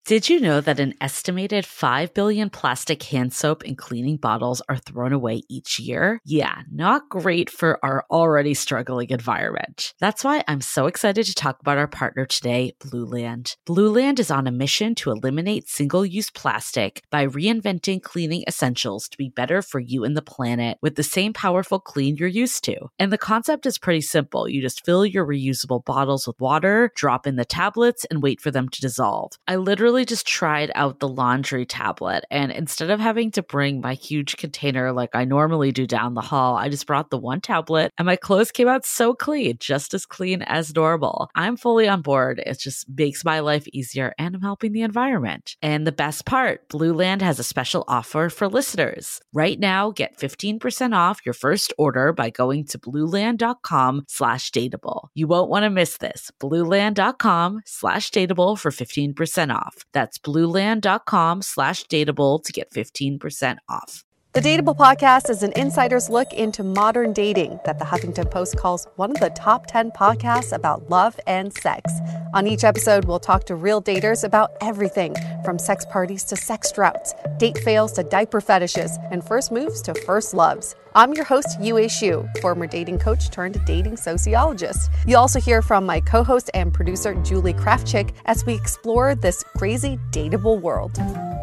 Did you know that an estimated 5 billion plastic hand soap and cleaning bottles are thrown away each year? Yeah, not great for our already struggling environment. That's why I'm so excited to talk about our partner today, Blueland. Blueland is on a mission to eliminate single-use plastic by reinventing cleaning essentials to be better for you and the planet with the same powerful clean you're used to. And the concept is pretty simple. You just fill your reusable bottles with water, drop in the tablets, and wait for them to dissolve. I literally just tried out the laundry tablet, and instead of having to bring my huge container like I normally do down the hall, I just brought the one tablet and my clothes came out so clean, just as clean as normal. I'm fully on board. It just makes my life easier and I'm helping the environment. And the best part, Blueland has a special offer for listeners. Right now, get 15% off your first order by going to blueland.com/dateable. You won't want to miss this. blueland.com/dateable for 15% off. That's blueland.com/dateable to get 15% off. The Dateable podcast is an insider's look into modern dating that the Huffington Post calls one of the top 10 podcasts about love and sex. On each episode, we'll talk to real daters about everything from sex parties to sex droughts, date fails to diaper fetishes, and first moves to first loves. I'm your host, Yue Xu, former dating coach turned dating sociologist. You'll also hear from my co-host and producer, Julie Krafchick, as we explore this crazy dateable world.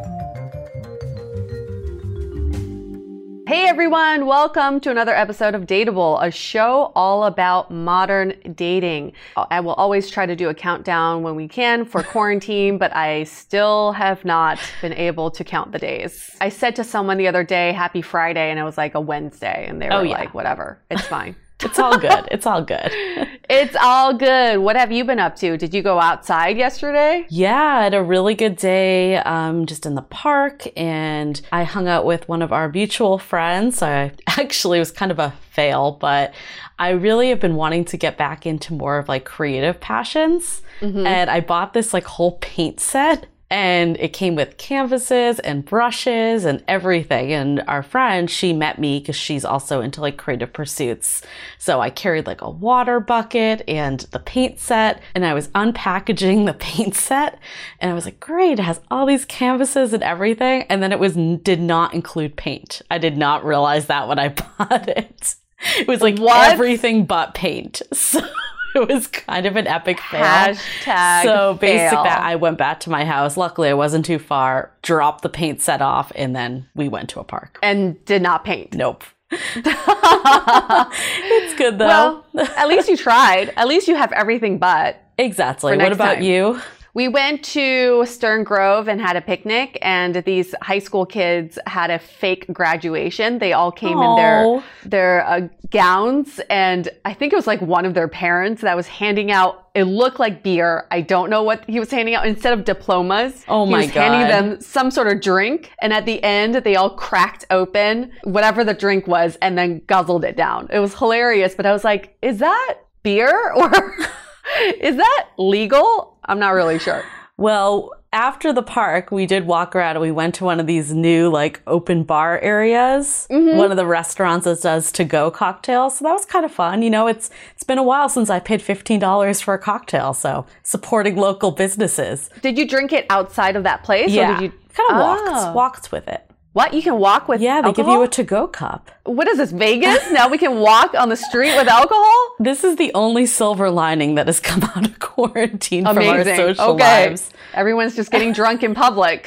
Hey everyone, welcome to another episode of Dateable, a show all about modern dating. I will always try to do a countdown when we can for quarantine, but I still have not been able to count the days. I said to someone the other day, happy Friday, and it was like a Wednesday, and they were like, whatever, it's fine. It's all good. It's all good. It's all good. What have you been up to? Did you go outside yesterday? Yeah, I had a really good day just in the park, and I hung out with one of our mutual friends. It was kind of a fail, but I really have been wanting to get back into more of like creative passions. Mm-hmm. And I bought this like whole paint set. And it came with canvases and brushes and everything. And our friend, she met me because she's also into like creative pursuits. So I carried like a water bucket and the paint set, and I was unpackaging the paint set. And I was like, great, it has all these canvases and everything. And then it did not include paint. I did not realize that when I bought it. It was like everything but paint. So it was kind of an epic fail. Hashtag so basically, fail. I went back to my house. Luckily, I wasn't too far. Dropped the paint set off, and then we went to a park. And did not paint? Nope. It's good, though. Well, at least you tried. At least you have everything but. Exactly. What about you? We went to Stern Grove and had a picnic, and these high school kids had a fake graduation. They all came in their gowns, and I think it was like one of their parents that was handing out, it looked like beer. I don't know what he was handing out. Instead of diplomas, he was handing them some sort of drink, and at the end, they all cracked open whatever the drink was and then guzzled it down. It was hilarious, but I was like, is that beer or is that legal? I'm not really sure. Well, after the park, we did walk around and we went to one of these new like open bar areas. Mm-hmm. One of the restaurants that does to-go cocktails. So that was kind of fun. You know, it's been a while since I paid $15 for a cocktail. So supporting local businesses. Did you drink it outside of that place? Yeah, or did you kind of walked with it. What? You can walk with alcohol? alcohol? They give you a to-go cup. What is this, Vegas? Now we can walk on the street with alcohol? This is the only silver lining that has come out of quarantine from our social lives. Everyone's just getting drunk in public.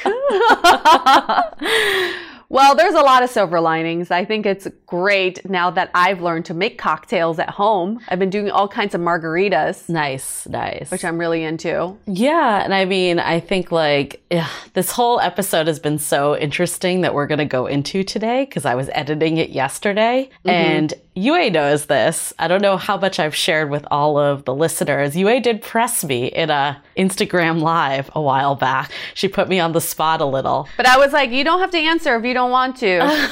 Well, there's a lot of silver linings. I think it's great now that I've learned to make cocktails at home. I've been doing all kinds of margaritas. Nice. Which I'm really into. Yeah. And I mean, I think this whole episode has been so interesting that we're going to go into today because I was editing it yesterday. Mm-hmm. And Yue knows this. I don't know how much I've shared with all of the listeners. Yue did press me in a Instagram live a while back. She put me on the spot a little. But I was like, you don't have to answer if you don't want to.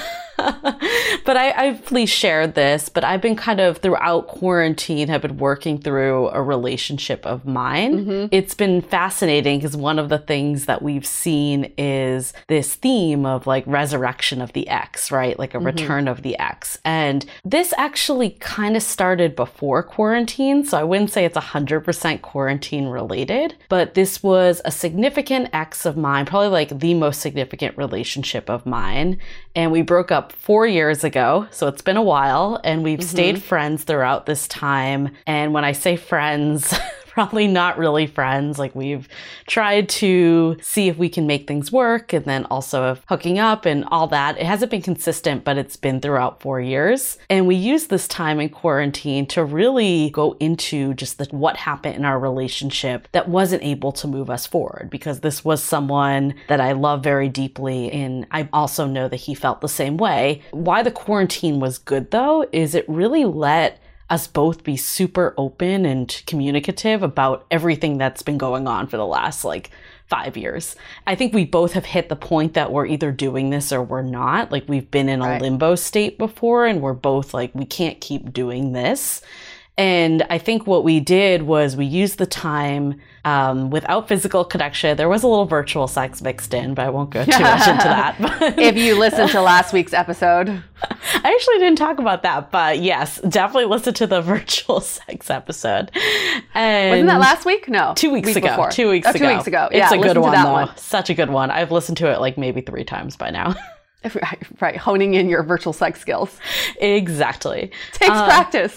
But I've please shared this, but I've been kind of throughout quarantine have been working through a relationship of mine. It's been fascinating because one of the things that we've seen is this theme of like resurrection of the ex, right? Like a return of the ex. And this actually kind of started before quarantine. So I wouldn't say it's 100% quarantine related, but this was a significant ex of mine, probably like the most significant relationship of mine. And we broke up 4 years ago. So it's been a while and we've stayed friends throughout this time. And when I say friends, probably not really friends. Like we've tried to see if we can make things work and then also of hooking up and all that. It hasn't been consistent, but it's been throughout 4 years. And we used this time in quarantine to really go into just what happened in our relationship that wasn't able to move us forward, because this was someone that I love very deeply. And I also know that he felt the same way. Why the quarantine was good though, is it really let us both be super open and communicative about everything that's been going on for the last like 5 years. I think we both have hit the point that we're either doing this or we're not. Like we've been in a limbo state before and we're both like, we can't keep doing this. And I think what we did was we used the time without physical connection. There was a little virtual sex mixed in, but I won't go too much into that. If you listened to last week's episode. I actually didn't talk about that, but yes, definitely listen to the virtual sex episode. And wasn't that last week? No. 2 weeks ago. Before. 2 weeks ago. 2 weeks ago. It's yeah, a good one, though. One. Such a good one. I've listened to it like maybe 3 times by now. Right, honing in your virtual sex skills. Exactly. Takes practice.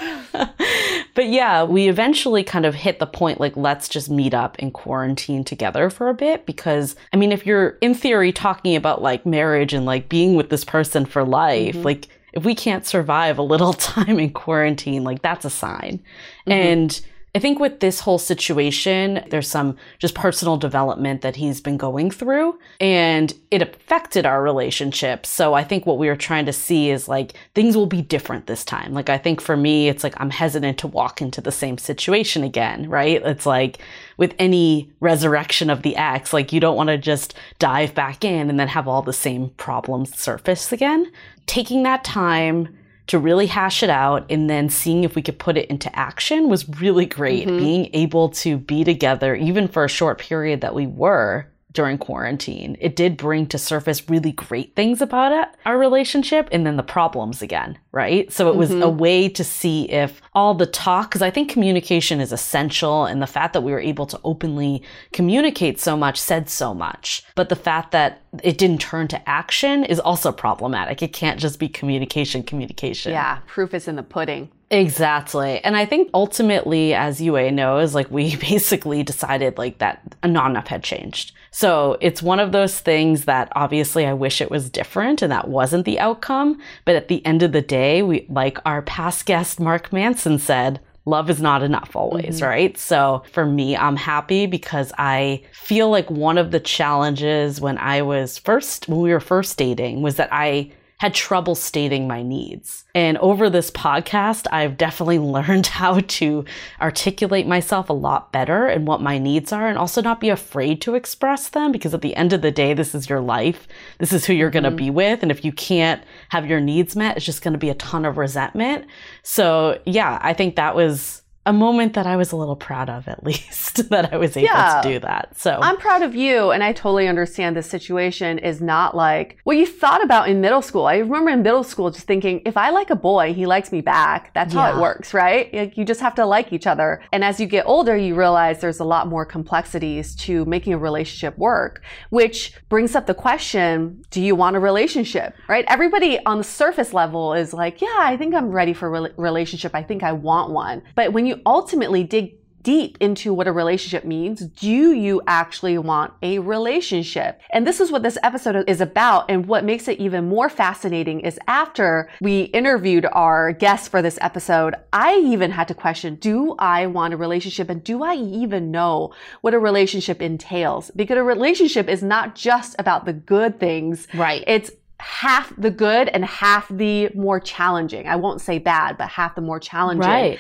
But yeah, we eventually kind of hit the point, like, let's just meet up and quarantine together for a bit. Because, I mean, if you're in theory talking about like marriage and like being with this person for life, like if we can't survive a little time in quarantine, like that's a sign. And I think with this whole situation, there's some just personal development that he's been going through and it affected our relationship. So I think what we were trying to see is like things will be different this time. Like I think for me, it's like I'm hesitant to walk into the same situation again, right? It's like with any resurrection of the ex, like you don't want to just dive back in and then have all the same problems surface again. Taking that time to really hash it out and then seeing if we could put it into action was really great. Being able to be together, even for a short period that we were during quarantine, it did bring to surface really great things about it, our relationship, and then the problems again, right? So it was a way to see if all the talk, because I think communication is essential, and the fact that we were able to openly communicate so much said so much. But the fact that it didn't turn to action is also problematic. It can't just be communication. Yeah, proof is in the pudding. Exactly. And I think ultimately, as Yue knows, like we basically decided like that not enough had changed. So it's one of those things that obviously I wish it was different and that wasn't the outcome. But at the end of the day, we, like our past guest, Mark Manson said, love is not enough always, right? So for me, I'm happy because I feel like one of the challenges when we were first dating was that I had trouble stating my needs. And over this podcast, I've definitely learned how to articulate myself a lot better and what my needs are, and also not be afraid to express them, because at the end of the day, this is your life. This is who you're going to be with. And if you can't have your needs met, it's just going to be a ton of resentment. So yeah, I think that was a moment that I was a little proud of, at least, that I was able to do that. So I'm proud of you, and I totally understand this situation is not like what you thought about in middle school. I remember in middle school just thinking, if I like a boy, he likes me back. That's how it works, right? Like, you just have to like each other. And as you get older, you realize there's a lot more complexities to making a relationship work, which brings up the question, do you want a relationship, right? Everybody on the surface level is like, yeah, I think I'm ready for a relationship. I think I want one. But when you ultimately dig deep into what a relationship means, do you actually want a relationship? And this is what this episode is about. And what makes it even more fascinating is after we interviewed our guests for this episode, I even had to question, do I want a relationship? And do I even know what a relationship entails? Because a relationship is not just about the good things. Right. It's half the good and half the more challenging. I won't say bad, but half the more challenging. Right.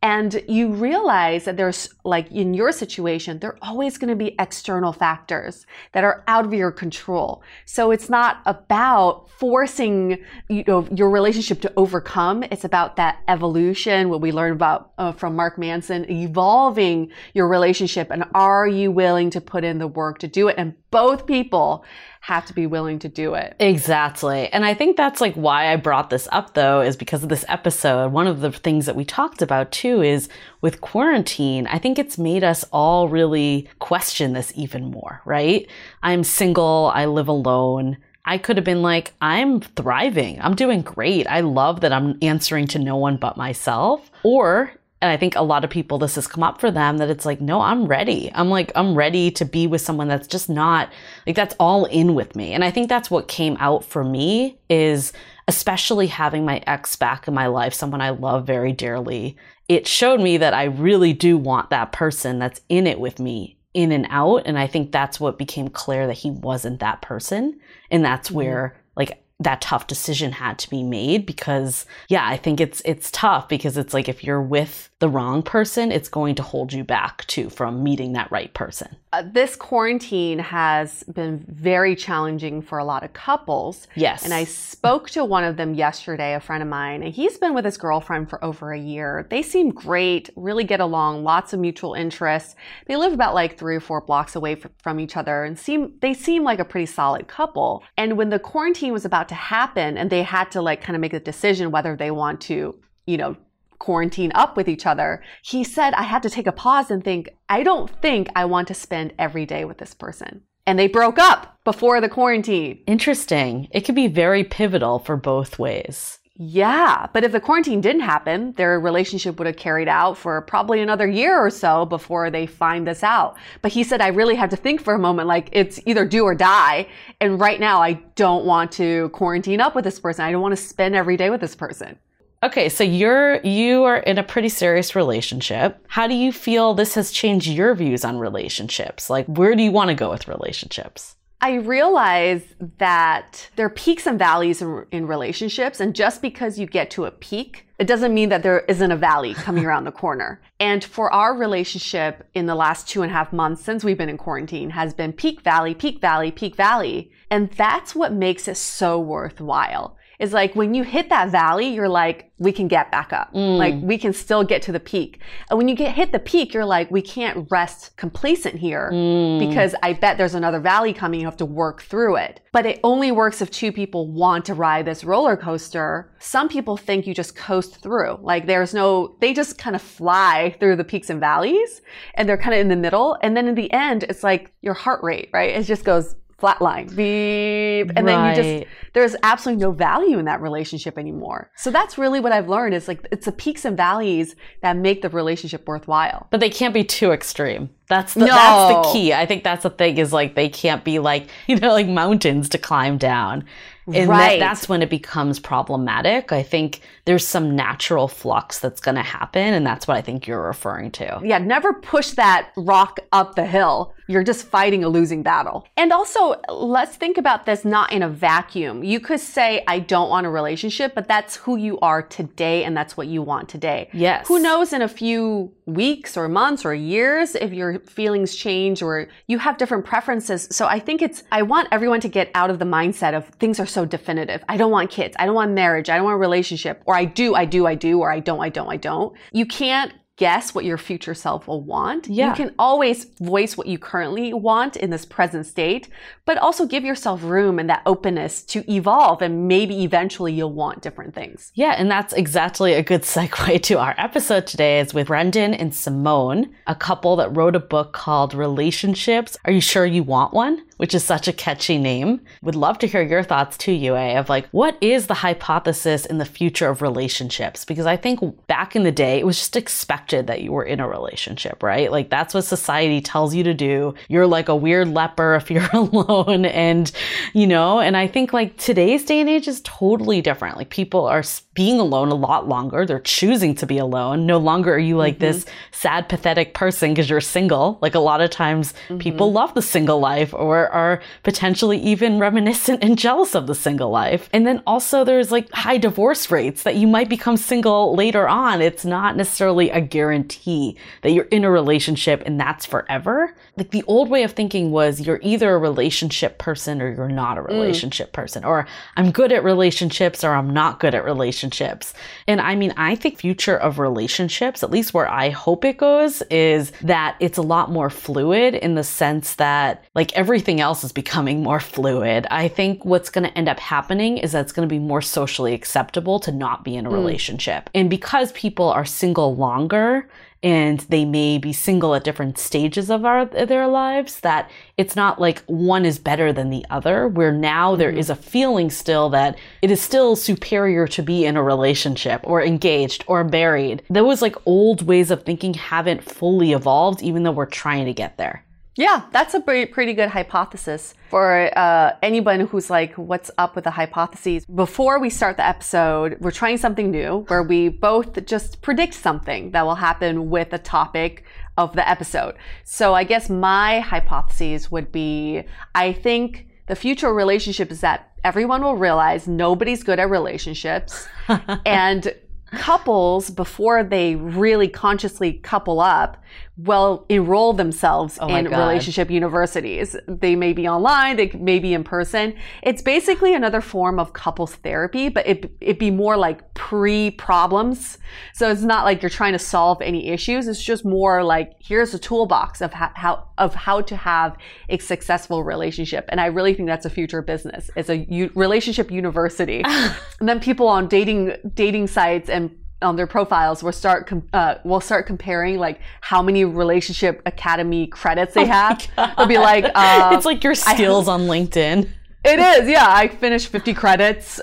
And you realize that there's, like in your situation, there are always going to be external factors that are out of your control. So it's not about forcing, your relationship to overcome. It's about that evolution, what we learned about from Mark Manson, evolving your relationship. And are you willing to put in the work to do it? And both people have to be willing to do it. Exactly. And I think that's like why I brought this up, though, is because of this episode. One of the things that we talked about too is with quarantine, I think it's made us all really question this even more, right? I'm single. I live alone. I could have been like, I'm thriving. I'm doing great. I love that I'm answering to no one but myself. And I think a lot of people, this has come up for them that it's like, no, I'm ready. I'm ready to be with someone that's just not like, that's all in with me. And I think that's what came out for me is especially having my ex back in my life, someone I love very dearly. It showed me that I really do want that person that's in it with me in and out. And I think that's what became clear that he wasn't that person. And that's where like that tough decision had to be made because, yeah, I think it's tough because it's like if you're with the wrong person, it's going to hold you back too from meeting that right person. This quarantine has been very challenging for a lot of couples. Yes. And I spoke to one of them yesterday, a friend of mine, and he's been with his girlfriend for over a year. They seem great, really get along, lots of mutual interests. They live about like 3 or 4 blocks away from each other and they seem like a pretty solid couple. And when the quarantine was about to happen and they had to like kind of make a decision whether they want to, quarantine up with each other, he said, I had to take a pause and think, I don't think I want to spend every day with this person. And they broke up before the quarantine. Interesting. It could be very pivotal for both ways. Yeah, but if the quarantine didn't happen, their relationship would have carried out for probably another year or so before they find this out. But he said, I really had to think for a moment, like it's either do or die. And right now, I don't want to quarantine up with this person. I don't want to spend every day with this person. Okay, so you are in a pretty serious relationship. How do you feel this has changed your views on relationships? Like, where do you want to go with relationships? I realize that there are peaks and valleys in relationships. And just because you get to a peak, it doesn't mean that there isn't a valley coming around the corner. And for our relationship in the last 2.5 months since we've been in quarantine has been peak, valley, peak, valley, peak, valley. And that's what makes it so worthwhile. Is like when you hit that valley, you're like, we can get back up. Like we can still get to the peak. And when you hit the peak, you're like, we can't rest complacent here because I bet there's another valley coming. You have to work through it. But it only works if 2 people want to ride this roller coaster. Some people think you just coast through. Like they just kind of fly through the peaks and valleys and they're kind of in the middle. And then in the end, it's like your heart rate, right? It just goes flatline, beep. And then there's absolutely no value in that relationship anymore. So that's really what I've learned is like, it's the peaks and valleys that make the relationship worthwhile. But they can't be too extreme. That's the key. I think that's the thing is like, they can't be like, like mountains to climb down. And that's when it becomes problematic. I think there's some natural flux that's going to happen. And that's what I think you're referring to. Yeah, never push that rock up the hill. You're just fighting a losing battle. And also, let's think about this not in a vacuum. You could say, I don't want a relationship, but that's who you are today and that's what you want today. Yes. Who knows in a few weeks or months or years if your feelings change or you have different preferences. So I think I want everyone to get out of the mindset of things are so definitive. I don't want kids. I don't want marriage. I don't want a relationship. Or I do, or I don't. You can't guess what your future self will want. Yeah. You can always voice what you currently want in this present state, but also give yourself room and that openness to evolve and maybe eventually you'll want different things. Yeah, and that's exactly a good segue to our episode today is with Brendan and Simone, a couple that wrote a book called Relationships. Are You Sure You Want One? Which is such a catchy name. Would love to hear your thoughts too, Yue, of like, what is the hypothesis in the future of relationships? Because I think back in the day, it was just expected that you were in a relationship, right? Like that's what society tells you to do. You're like a weird leper if you're alone and, and I think like today's day and age is totally different. Like people are being alone a lot longer. They're choosing to be alone. No longer are you like this sad, pathetic person because you're single. Like a lot of times people love the single life or are potentially even reminiscent and jealous of the single life. And then also there's like high divorce rates that you might become single later on. It's not necessarily a guarantee that you're in a relationship and that's forever. Like the old way of thinking was you're either a relationship person or you're not a relationship person, or I'm good at relationships or I'm not good at relationships. And I mean, I think future of relationships, at least where I hope it goes, is that it's a lot more fluid in the sense that like everything else is becoming more fluid. I think what's going to end up happening is that it's going to be more socially acceptable to not be in a relationship. And because people are single longer and they may be single at different stages of their lives, that it's not like one is better than the other, where now there is a feeling still that it is still superior to be in a relationship or engaged or married. Those like old ways of thinking haven't fully evolved, even though we're trying to get there. Yeah, that's a pretty good hypothesis for anyone who's like, what's up with the hypotheses? Before we start the episode, we're trying something new where we both just predict something that will happen with the topic of the episode. So I guess my hypotheses would be, I think the future relationship is that everyone will realize nobody's good at relationships and couples, before they really consciously couple up, will enroll themselves in relationship universities. They may be online, they may be in person. It's basically another form of couples therapy, but it'd be more like pre-problems. So it's not like you're trying to solve any issues. It's just more like, here's a toolbox of how to have a successful relationship. And I really think that's a future business. It's a relationship university. And then people on dating sites and on their profiles will start comparing like how many relationship academy credits they have. They'll be like, it's like your skills on LinkedIn. It is, yeah. I finished 50 credits.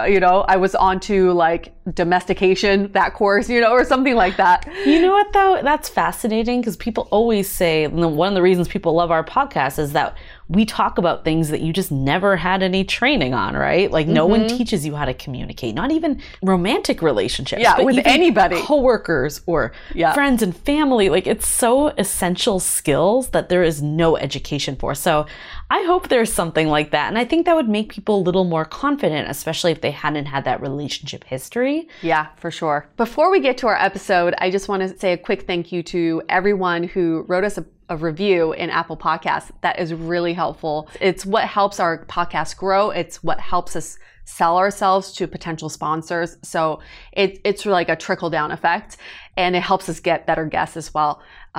I was on to like domestication, that course, or something like that. You know what though? That's fascinating because people always say, one of the reasons people love our podcast is that we talk about things that you just never had any training on, right? Like no one teaches you how to communicate, not even romantic relationships. Yeah, but with even anybody. Coworkers or friends and family. Like it's so essential skills that there is no education for. So I hope there's something like that. And I think that would make people a little more confident, especially if they hadn't had that relationship history. Yeah, for sure. Before we get to our episode, I just want to say a quick thank you to everyone who wrote us a review in Apple Podcasts. That is really helpful. It's what helps our podcast grow. It's what helps us sell ourselves to potential sponsors. So it's like a trickle down effect, and it helps us get better guests as well.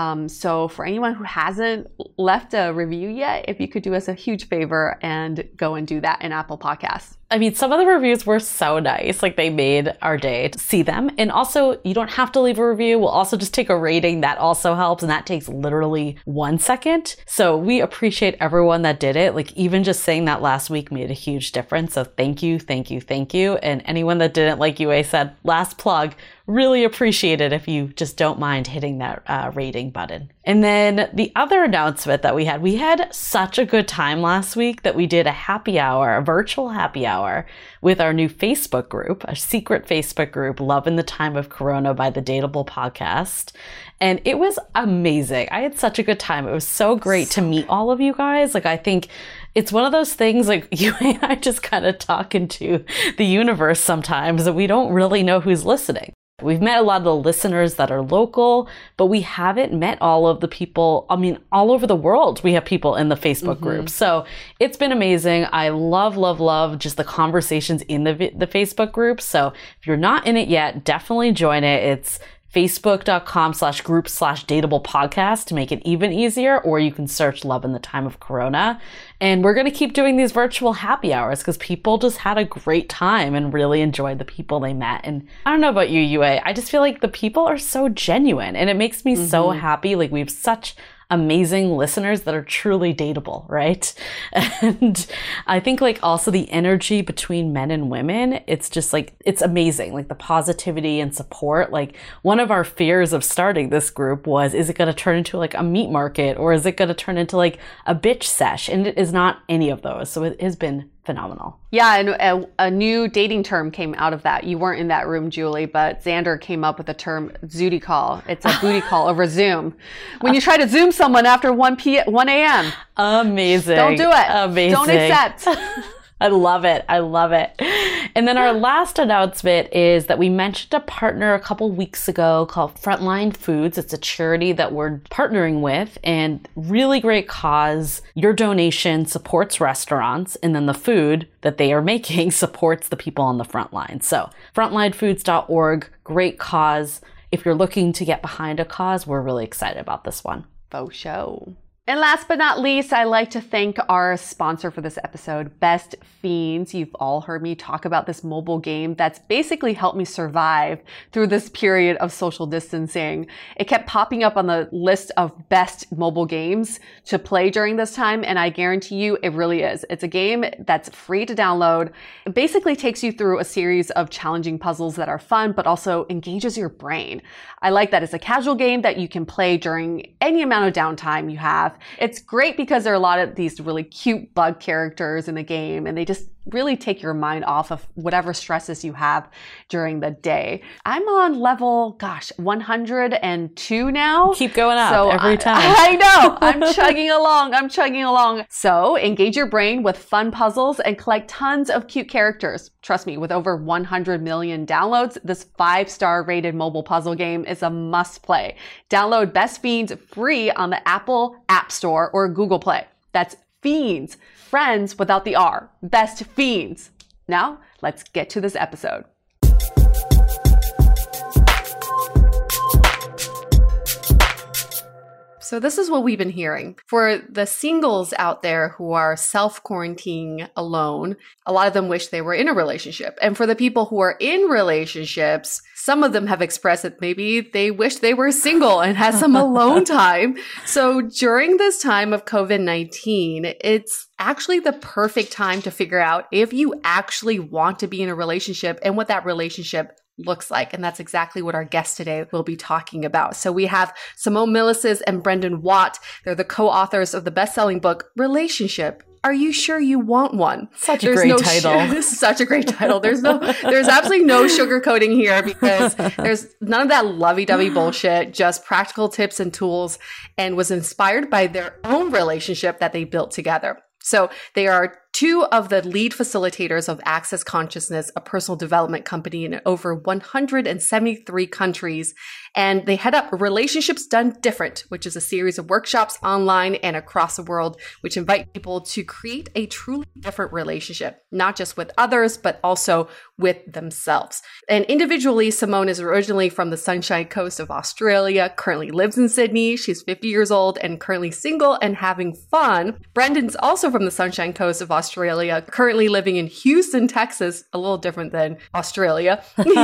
So for anyone who hasn't left a review yet, if you could do us a huge favor and go and do that in Apple Podcasts. I mean, some of the reviews were so nice. Like they made our day to see them. And also, you don't have to leave a review. We'll also just take a rating. That also helps. And that takes literally 1 second. So we appreciate everyone that did it. Like even just saying that last week made a huge difference. So thank you, thank you, thank you. And anyone that didn't, like Yue said, last plug, really appreciate it if you just don't mind hitting that rating button. And then the other announcement that we had such a good time last week that we did a virtual happy hour with our new Facebook group, a secret Facebook group, Love in the Time of Corona by the Dateable Podcast. And it was amazing. I had such a good time. It was so great to meet all of you guys. Like, I think it's one of those things like you and I just kind of talk into the universe sometimes that we don't really know who's listening. We've met a lot of the listeners that are local, but we haven't met all of the people. I mean, all over the world, we have people in the Facebook group. So it's been amazing. I love just the conversations in the Facebook group. So if you're not in it yet, definitely join it. It's facebook.com/group/dateable podcast to make it even easier, or you can search Love in the Time of Corona. And we're going to keep doing these virtual happy hours because people just had a great time and really enjoyed the people they met. And I don't know about you, Yue, I just feel like the people are so genuine and it makes me so happy. Like we have such amazing listeners that are truly dateable, right? And I think like also the energy between men and women, it's just like, it's amazing. Like the positivity and support. Like one of our fears of starting this group was, is it going to turn into like a meat market or is it going to turn into like a bitch sesh? And it is not any of those. So it has been phenomenal. Yeah, and a new dating term came out of that. You weren't in that room, Julie, but Xander came up with the term Zooty call. It's a booty call over Zoom. When you try to Zoom someone after 1 a.m. Amazing. Don't do it. Amazing. Don't accept. I love it. And then our last announcement is that we mentioned a partner a couple weeks ago called Frontline Foods. It's a charity that we're partnering with, and really great cause. Your donation supports restaurants, and then the food that they are making supports the people on the front line. So frontlinefoods.org, great cause. If you're looking to get behind a cause, we're really excited about this one. Faux show. And last but not least, I'd like to thank our sponsor for this episode, Best Fiends. You've all heard me talk about this mobile game that's basically helped me survive through this period of social distancing. It kept popping up on the list of best mobile games to play during this time, and I guarantee you it really is. It's a game that's free to download. It basically takes you through a series of challenging puzzles that are fun, but also engages your brain. I like that it's a casual game that you can play during any amount of downtime you have. It's great because there are a lot of these really cute bug characters in the game, and they just really take your mind off of whatever stresses you have during the day. I'm on level, 102 now. Keep going up every time. I know. I'm chugging along. So engage your brain with fun puzzles and collect tons of cute characters. Trust me, with over 100 million downloads, this 5-star rated mobile puzzle game is a must play. Download Best Fiends free on the Apple App Store or Google Play. That's Fiends, friends without the R. Best Fiends. Now, let's get to this episode. So this is what we've been hearing. For the singles out there who are self-quarantining alone, a lot of them wish they were in a relationship. And for the people who are in relationships, some of them have expressed that maybe they wish they were single and had some alone time. So during this time of COVID-19, it's actually the perfect time to figure out if you actually want to be in a relationship and what that relationship looks like. And that's exactly what our guest today will be talking about. So we have Simone Milasas and Brendan Watt. They're the co-authors of the best-selling book, Relationship. Are you sure you want one? Such a great title. Such a great title. There's absolutely no sugarcoating here because there's none of that lovey-dovey bullshit, just practical tips and tools, and was inspired by their own relationship that they built together. So they are two of the lead facilitators of Access Consciousness, a personal development company in over 173 countries. And they head up Relationships Done Different, which is a series of workshops online and across the world, which invite people to create a truly different relationship, not just with others, but also with themselves. And individually, Simone is originally from the Sunshine Coast of Australia, currently lives in Sydney. She's 50 years old and currently single and having fun. Brendan's also from the Sunshine Coast of Australia, currently living in Houston, Texas, a little different than Australia.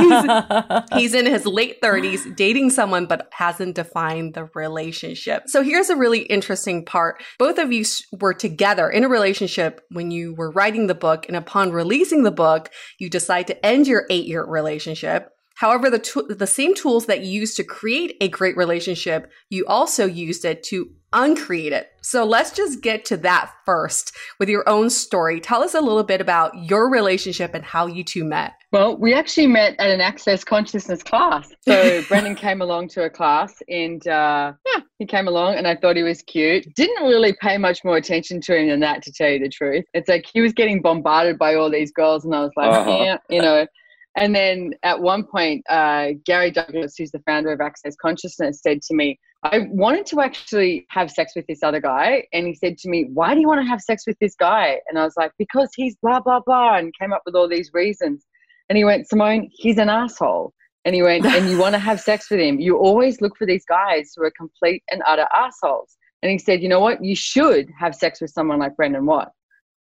He's in his late 30s, dating someone, but hasn't defined the relationship. So here's a really interesting part. Both of you were together in a relationship when you were writing the book, and upon releasing the book, you decide to end your 8-year relationship. However, the same tools that you used to create a great relationship, you also used it to uncreate it. So let's just get to that first with your own story. Tell us a little bit about your relationship and how you two met. Well, we actually met at an Access Consciousness class. So Brendan came along to a class and he came along and I thought he was cute. Didn't really pay much more attention to him than that, to tell you the truth. It's like he was getting bombarded by all these girls and I was like, yeah, you know. And then at one point, Gary Douglas, who's the founder of Access Consciousness, said to me, I wanted to actually have sex with this other guy. And he said to me, why do you want to have sex with this guy? And I was like, because he's blah, blah, blah, and came up with all these reasons. And he went, Simone, he's an asshole. And he went, and you want to have sex with him. You always look for these guys who are complete and utter assholes. And he said, you know what? You should have sex with someone like Brendan Watt.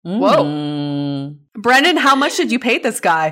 Whoa. Brendan, how much did you pay this guy?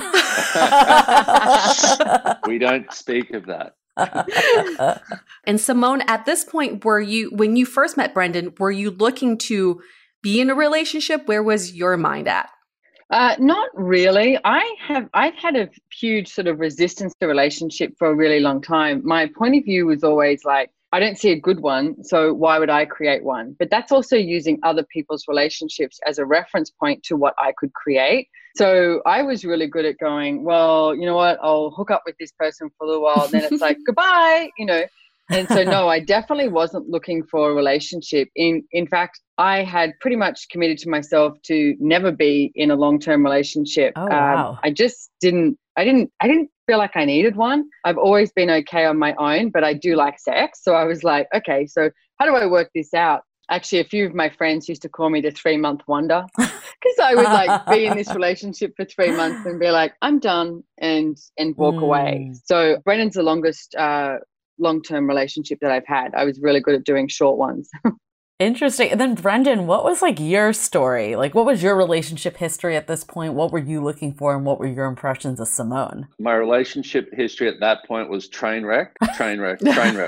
We don't speak of that. And Simone, at this point, when you first met Brendan, were you looking to be in a relationship? Where was your mind at? Not really. I've had a huge sort of resistance to relationship for a really long time. My point of view was always like, I don't see a good one, so why would I create one? But that's also using other people's relationships as a reference point to what I could create. So I was really good at going, well, you know what, I'll hook up with this person for a little while, and then it's like, goodbye, you know. And so, no, I definitely wasn't looking for a relationship. In fact, I had pretty much committed to myself to never be in a long-term relationship. Oh, wow. I just didn't feel like I needed one. I've always been okay on my own, but I do like sex. So I was like, okay, so how do I work this out? Actually, a few of my friends used to call me the 3-month wonder because I would like be in this relationship for 3 months and be like, I'm done and walk away. So Brennan's the longest long-term relationship that I've had. I was really good at doing short ones. Interesting. And then Brendan, what was like your story? Like, what was your relationship history at this point? What were you looking for, and what were your impressions of Simone? My relationship history at that point was train wreck. I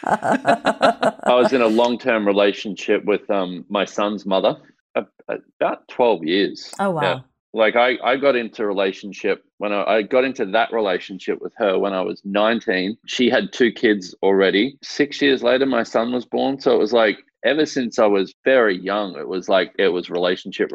was in a long-term relationship with my son's mother, about 12 years. Oh, wow. Yeah. Like I got into a relationship when I got into that relationship with her when I was 19. She had 2 kids already. 6 years later, my son was born. So it was like, ever since I was very young, it was relationship.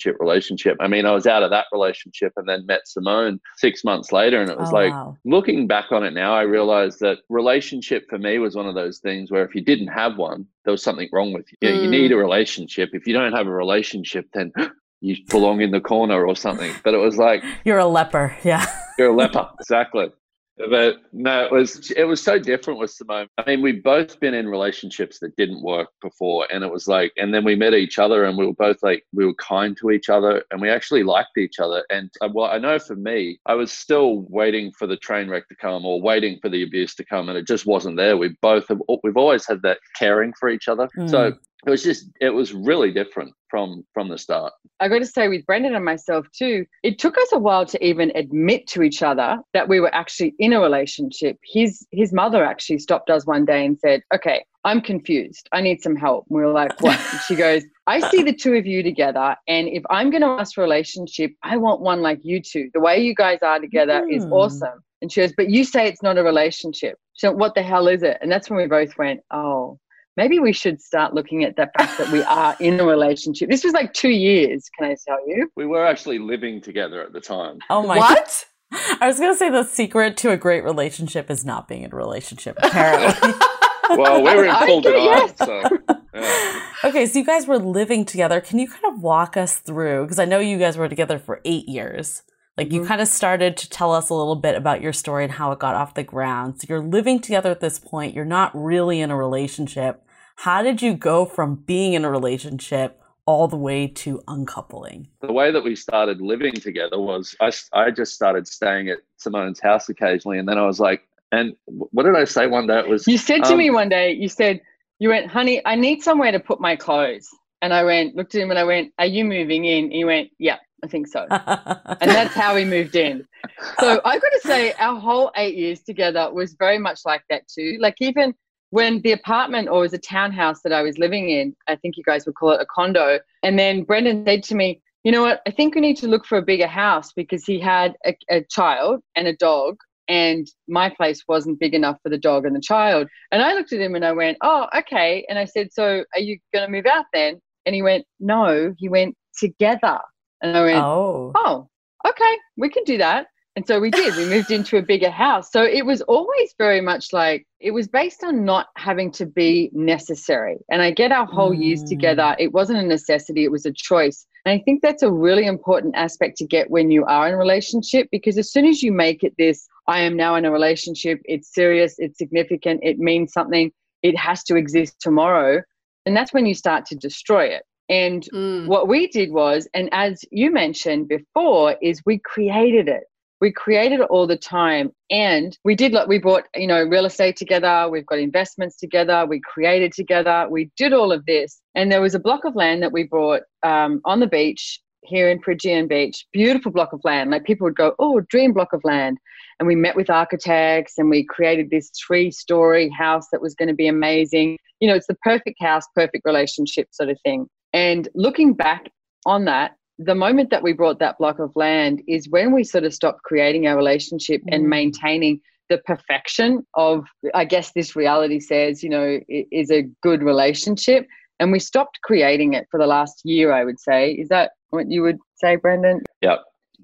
I mean, I was out of that relationship and then met Simone 6 months later. And it was wow. Looking back on it now, I realized that relationship for me was one of those things where if you didn't have one, there was something wrong with you. You need a relationship. If you don't have a relationship, then you belong in the corner or something. But it was like, you're a leper. Yeah. You're a leper. Exactly. But no, it was so different with Simone. I mean, we've both been in relationships that didn't work before. And it was like, and then we met each other and we were both like, we were kind to each other and we actually liked each other. And well, I know for me, I was still waiting for the train wreck to come or waiting for the abuse to come. And it just wasn't there. We've always had that caring for each other. So it was really different from the start. I got to say with Brendan and myself too, it took us a while to even admit to each other that we were actually in a relationship. His mother actually stopped us one day and said, okay, I'm confused. I need some help. And we were like, what? And she goes, I see the 2 of you together. And if I'm going to ask for a relationship, I want one like you two. The way you guys are together is awesome. And she goes, but you say it's not a relationship. So what the hell is it? And that's when we both went, oh, maybe we should start looking at the fact that we are in a relationship. This was like 2 years, can I tell you? We were actually living together at the time. Oh my What? I was going to say the secret to a great relationship is not being in a relationship, apparently. Well, we were in full denial, so... Yeah. Okay, so you guys were living together. Can you kind of walk us through, because I know you guys were together for 8 years. Like you kind of started to tell us a little bit about your story and how it got off the ground. So you're living together at this point. You're not really in a relationship. How did you go from being in a relationship all the way to uncoupling? The way that we started living together was I just started staying at Simone's house occasionally. And then I was like, and what did I say one day? It was, you said to me one day, you went, honey, I need somewhere to put my clothes. And I looked at him and I went, are you moving in? And he went, yeah. I think so. And that's how we moved in. So I got to say our whole 8 years together was very much like that too. Like even when the apartment or it was a townhouse that I was living in, I think you guys would call it a condo. And then Brendan said to me, you know what, I think we need to look for a bigger house because he had a child and a dog and my place wasn't big enough for the dog and the child. And I looked at him and I went, oh, okay. And I said, so are you going to move out then? And he went, no. He went, together. And I went, oh, okay, we can do that. And so we did. We moved into a bigger house. So it was always very much like, it was based on not having to be necessary. And I get our whole years together. It wasn't a necessity. It was a choice. And I think that's a really important aspect to get when you are in a relationship, because as soon as you make it this, I am now in a relationship, it's serious, it's significant, it means something, it has to exist tomorrow. And that's when you start to destroy it. And what we did was, and as you mentioned before, is we created it. We created it all the time. And we did, like, we bought, real estate together. We've got investments together. We created together. We did all of this. And there was a block of land that we bought on the beach here in Phrygian Beach. Beautiful block of land. Like people would go, oh, dream block of land. And we met with architects and we created this 3-story house that was going to be amazing. It's the perfect house, perfect relationship sort of thing. And looking back on that, the moment that we bought that block of land is when we sort of stopped creating our relationship and maintaining the perfection of, I guess this reality says, it is a good relationship. And we stopped creating it for the last year, I would say. Is that what you would say, Brendan? Yeah. And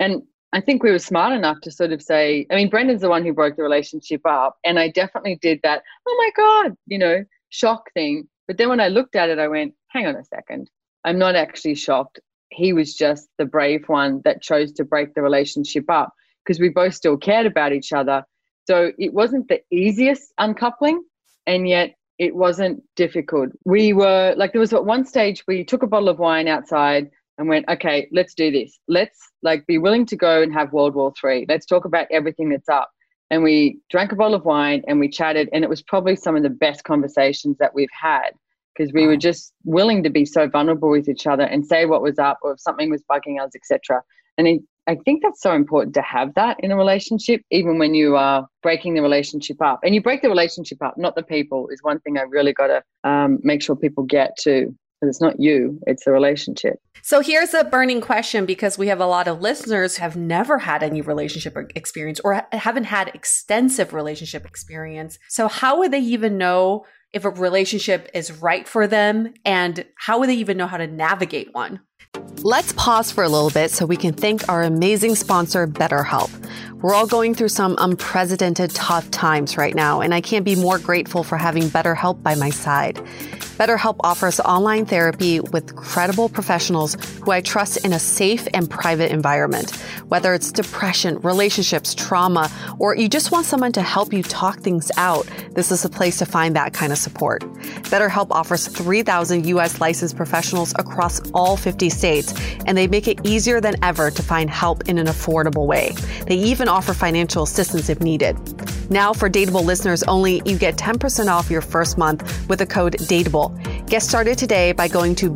I think we were smart enough to sort of say, I mean, Brendan's the one who broke the relationship up. And I definitely did that, oh my God, shock thing. But then when I looked at it, I went, hang on a second. I'm not actually shocked. He was just the brave one that chose to break the relationship up because we both still cared about each other. So it wasn't the easiest uncoupling, and yet it wasn't difficult. We were like, there was at one stage we took a bottle of wine outside and went, okay, let's do this. Let's be willing to go and have World War III. Let's talk about everything that's up. And we drank a bottle of wine and we chatted, and it was probably some of the best conversations that we've had because we were just willing to be so vulnerable with each other and say what was up or if something was bugging us, etc. And I think that's so important to have that in a relationship, even when you are breaking the relationship up. And you break the relationship up, not the people, is one thing I really got to make sure people get to. Because it's not you, it's the relationship. So here's a burning question, because we have a lot of listeners who have never had any relationship experience or haven't had extensive relationship experience. So how would they even know if a relationship is right for them? And how would they even know how to navigate one? Let's pause for a little bit so we can thank our amazing sponsor, BetterHelp. We're all going through some unprecedented tough times right now, and I can't be more grateful for having BetterHelp by my side. BetterHelp offers online therapy with credible professionals who I trust in a safe and private environment. Whether it's depression, relationships, trauma, or you just want someone to help you talk things out, this is a place to find that kind of support. BetterHelp offers 3,000 U.S. licensed professionals across all 50 states, and they make it easier than ever to find help in an affordable way. They even offer financial assistance if needed. Now, for Dateable listeners only, you get 10% off your first month with the code DATEABLE. Get started today by going to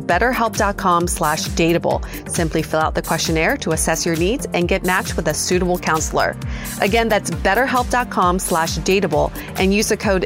betterhelp.com/dateable. Simply fill out the questionnaire to assess your needs and get matched with a suitable counselor. Again, that's betterhelp.com/dateable and use the code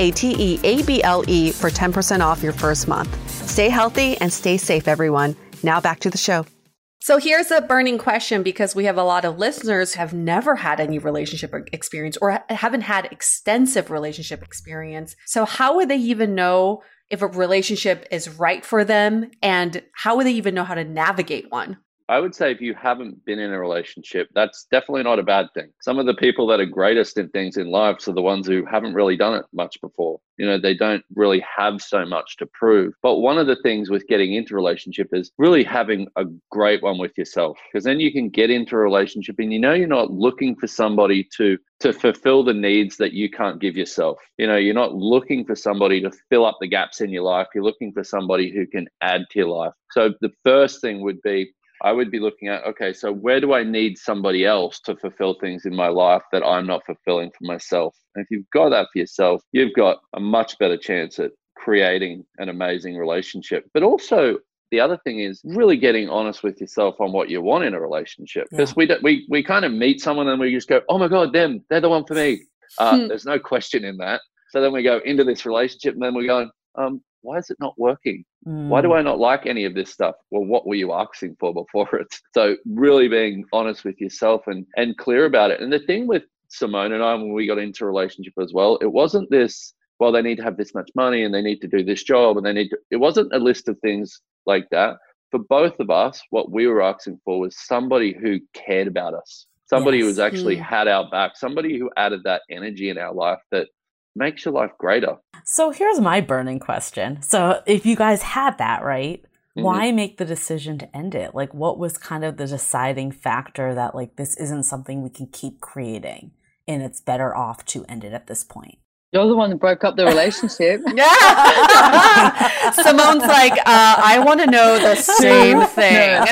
DATEABLE for 10% off your first month. Stay healthy and stay safe, everyone. Now back to the show. So here's a burning question, because we have a lot of listeners who have never had any relationship experience or haven't had extensive relationship experience. So how would they even know if a relationship is right for them? And how would they even know how to navigate one? I would say if you haven't been in a relationship, that's definitely not a bad thing. Some of the people that are greatest in things in life are the ones who haven't really done it much before. They don't really have so much to prove. But one of the things with getting into a relationship is really having a great one with yourself, because then you can get into a relationship and you're not looking for somebody to fulfill the needs that you can't give yourself. You're not looking for somebody to fill up the gaps in your life. You're looking for somebody who can add to your life. So the first thing would be, I would be looking at, okay, so where do I need somebody else to fulfill things in my life that I'm not fulfilling for myself? And if you've got that for yourself, you've got a much better chance at creating an amazing relationship. But also, the other thing is really getting honest with yourself on what you want in a relationship. Because we kind of meet someone and we just go, oh my God, they're the one for me. There's no question in that. So then we go into this relationship and then we go, why is it not working? Why do I not like any of this stuff? Well, what were you asking for before it? So really being honest with yourself and clear about it. And the thing with Simone and I, when we got into a relationship as well, it wasn't this, well, they need to have this much money and they need to do this job and it wasn't a list of things like that. For both of us, what we were asking for was somebody who cared about us, somebody who was actually had our back, somebody who added that energy in our life that makes your life greater. So here's my burning question. So if you guys had that, right, why make the decision to end it? Like, what was kind of the deciding factor that, like, this isn't something we can keep creating and it's better off to end it at this point? You're the one that broke up the relationship. Simone's like, I want to know the same thing.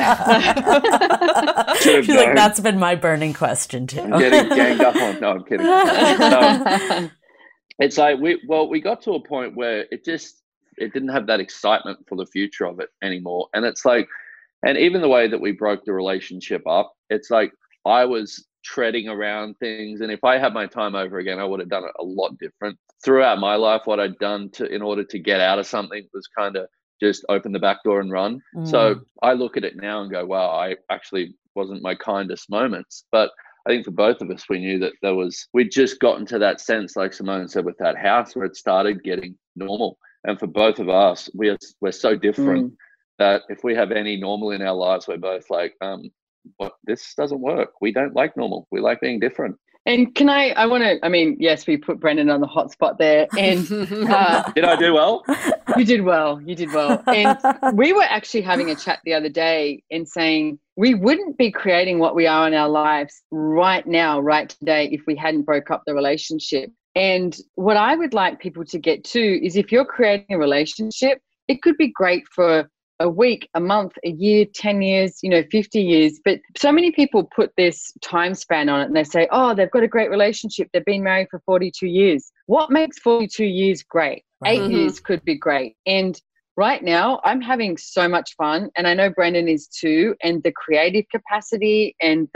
She's like, that's been my burning question too. Getting ganged up on. No, I'm kidding. It's like we got to a point where it didn't have that excitement for the future of it anymore. And it's like, and even the way that we broke the relationship up, it's like I was treading around things. And if I had my time over again, I would have done it a lot different. Throughout my life, what I'd done in order to get out of something was kind of just open the back door and run. So I look at it now and go, wow, I actually wasn't my kindest moments. But I think for both of us, we knew that we'd just gotten to that sense, like Simone said, with that house where it started getting normal. And for both of us, we're so different that if we have any normal in our lives, we're both like, this doesn't work. We don't like normal. We like being different. And yes, we put Brendan on the hot spot there. And did I do well? You did well. And we were actually having a chat the other day and saying we wouldn't be creating what we are in our lives right now, right today, if we hadn't broke up the relationship. And what I would like people to get to is if you're creating a relationship, it could be great for a week, a month, a year, 10 years, 50 years. But so many people put this time span on it and they say, oh, they've got a great relationship. They've been married for 42 years. What makes 42 years great? 8 years could be great. And right now I'm having so much fun. And I know Brendan is too. And the creative capacity and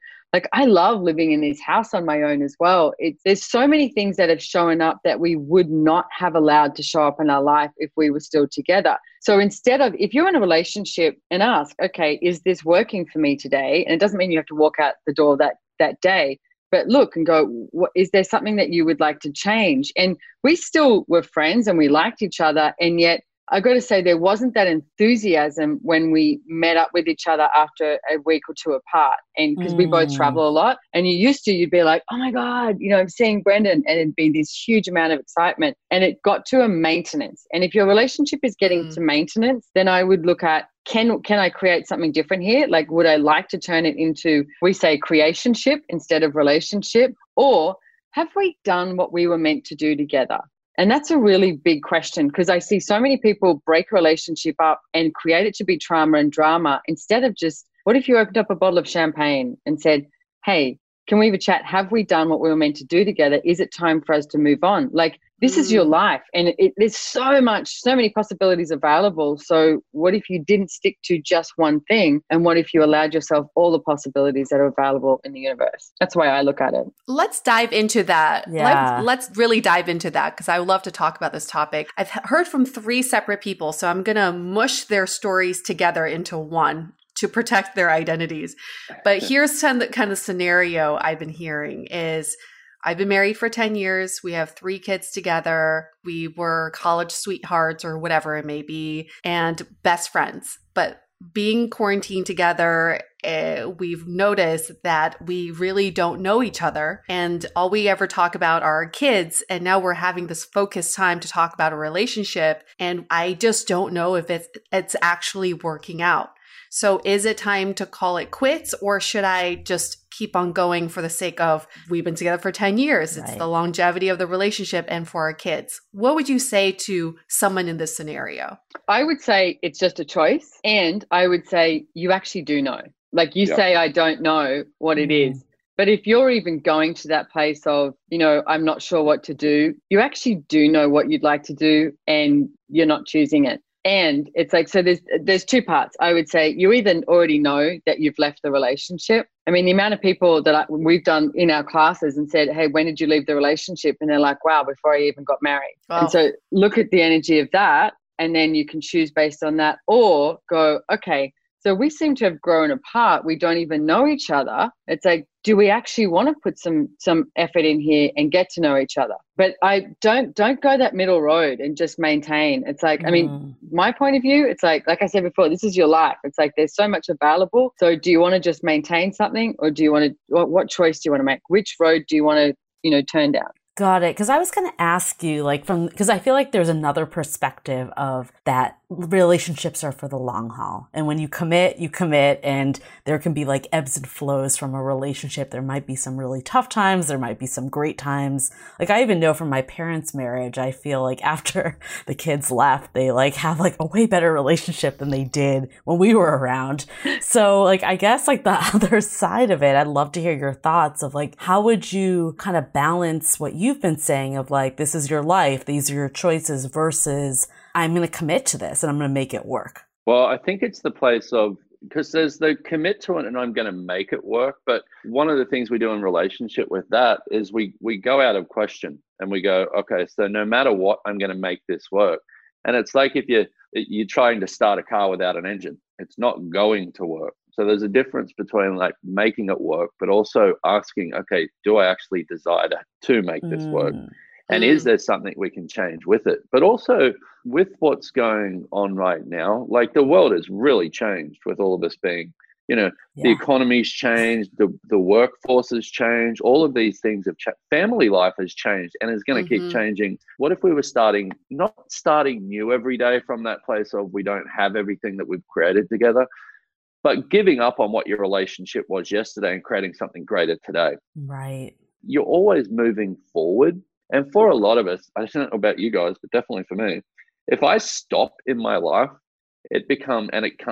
I love living in this house on my own as well. There's so many things that have shown up that we would not have allowed to show up in our life if we were still together. So instead of, if you're in a relationship and ask, okay, is this working for me today? And it doesn't mean you have to walk out the door that day, but look and go, is there something that you would like to change? And we still were friends and we liked each other. And yet I got to say there wasn't that enthusiasm when we met up with each other after a week or two apart. And because we both travel a lot, and you'd be like, oh my God, I'm seeing Brendan, and it'd be this huge amount of excitement. And it got to a maintenance. And if your relationship is getting to maintenance, then I would look at, can I create something different here? Like, would I like to turn it into, we say creationship instead of relationship? Or have we done what we were meant to do together? And that's a really big question, because I see so many people break a relationship up and create it to be trauma and drama instead of just, what if you opened up a bottle of champagne and said, hey, can we have a chat? Have we done what we were meant to do together? Is it time for us to move on? Like, this is your life, and there's so many possibilities available. So what if you didn't stick to just one thing? And what if you allowed yourself all the possibilities that are available in the universe? That's the way I look at it. Let's dive into that. Yeah. Let's really dive into that, because I would love to talk about this topic. I've heard from 3 separate people, so I'm going to mush their stories together into one to protect their identities. But here's kind of the scenario I've been hearing is, I've been married for 10 years. We have 3 kids together. We were college sweethearts or whatever it may be, and best friends. But being quarantined together, we've noticed that we really don't know each other. And all we ever talk about are our kids. And now we're having this focused time to talk about a relationship. And I just don't know if it's actually working out. So is it time to call it quits, or should I just keep on going for the sake of, we've been together for 10 years. It's the longevity of the relationship and for our kids. What would you say to someone in this scenario? I would say it's just a choice. And I would say you actually do know. Like you say, I don't know what it is. But if you're even going to that place of, I'm not sure what to do, you actually do know what you'd like to do, and you're not choosing it. And it's like, so there's 2 parts. I would say you either already know that you've left the relationship. I mean, the amount of people that we've done in our classes and said, hey, when did you leave the relationship? And they're like, wow, before I even got married. Wow. And so look at the energy of that, and then you can choose based on that, or go, okay, so we seem to have grown apart. We don't even know each other. It's like, do we actually want to put some effort in here and get to know each other? But I don't go that middle road and just maintain. It's like, I mean, my point of view, it's like I said before, this is your life. It's like, there's so much available. So do you want to just maintain something, or do you want to, what choice do you want to make? Which road do you want to, turn down? Got it. Because I was going to ask you, because I feel like there's another perspective of that relationships are for the long haul. And when you commit, and there can be like ebbs and flows from a relationship. There might be some really tough times. There might be some great times. Like, I even know from my parents' marriage, I feel like after the kids left, they have a way better relationship than they did when we were around. So I guess the other side of it, I'd love to hear your thoughts of how would you kind of balance what you've been saying of this is your life, these are your choices, versus I'm going to commit to this and I'm going to make it work. Well, I think it's the place of, because there's the commit to it and I'm going to make it work. But one of the things we do in relationship with that is we go out of question and we go, okay, so no matter what, I'm going to make this work. And it's like if you're trying to start a car without an engine, it's not going to work. So there's a difference between making it work, but also asking, okay, do I actually desire to make this work? And is there something we can change with it? But also with what's going on right now, the world has really changed with all of us being The economy's changed, the workforce has changed, all of these things have changed. Family life has changed and is going to keep changing. What if we were not starting new every day from that place of we don't have everything that we've created together, but giving up on what your relationship was yesterday and creating something greater today. Right. You're always moving forward. And for a lot of us, I don't know about you guys, but definitely for me, if I stop in my life, it becomes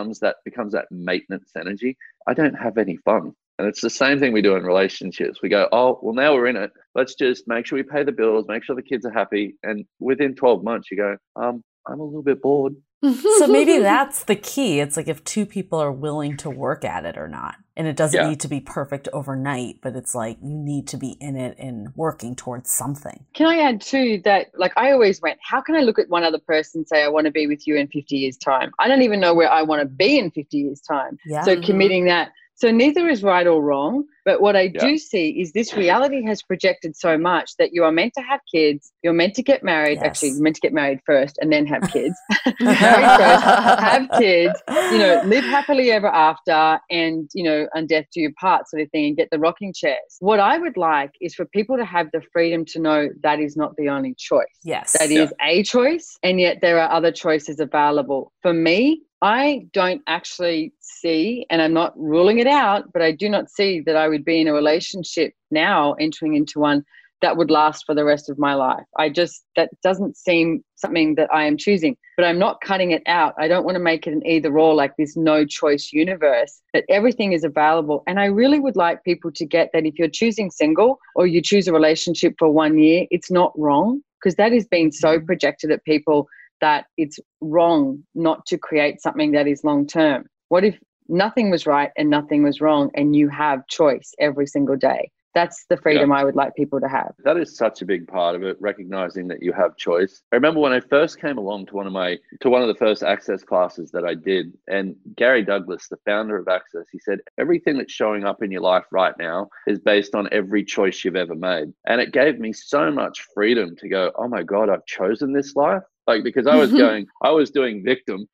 that maintenance energy. I don't have any fun. And it's the same thing we do in relationships. We go, oh, well, now we're in it. Let's just make sure we pay the bills, make sure the kids are happy. And within 12 months, you go, I'm a little bit bored. So maybe that's the key. It's like if two people are willing to work at it or not. And it doesn't need to be perfect overnight, but it's like you need to be in it and working towards something. Can I add too that, like, I always went, how can I look at one other person and say, I want to be with you in 50 years' time? I don't even know where I want to be in 50 years' time. Yeah. So committing that. So neither is right or wrong. But what I do see is this reality has projected so much that you are meant to have kids. You're meant to get married. Yes. Actually, you're meant to get married first and then have kids. Married first, have kids, live happily ever after and, and death do you part sort of thing and get the rocking chairs. What I would like is for people to have the freedom to know that is not the only choice. Yes. That is a choice. And yet there are other choices available. For me, I don't actually see, and I'm not ruling it out, but I do not see that I would be in a relationship now, entering into one that would last for the rest of my life. That doesn't seem something that I am choosing, but I'm not cutting it out. I don't want to make it an either or, like this no choice universe, that everything is available. And I really would like people to get that if you're choosing single or you choose a relationship for 1 year, it's not wrong, because that is being so projected at people that it's wrong not to create something that is long term. What if nothing was right and nothing was wrong and you have choice every single day? That's the freedom I would like people to have. That is such a big part of it, recognizing that you have choice. I remember when I first came along to one of the first Access classes that I did, and Gary Douglas, the founder of Access, he said, everything that's showing up in your life right now is based on every choice you've ever made. And it gave me so much freedom to go, oh my God, I've chosen this life. Like, because I was doing victim,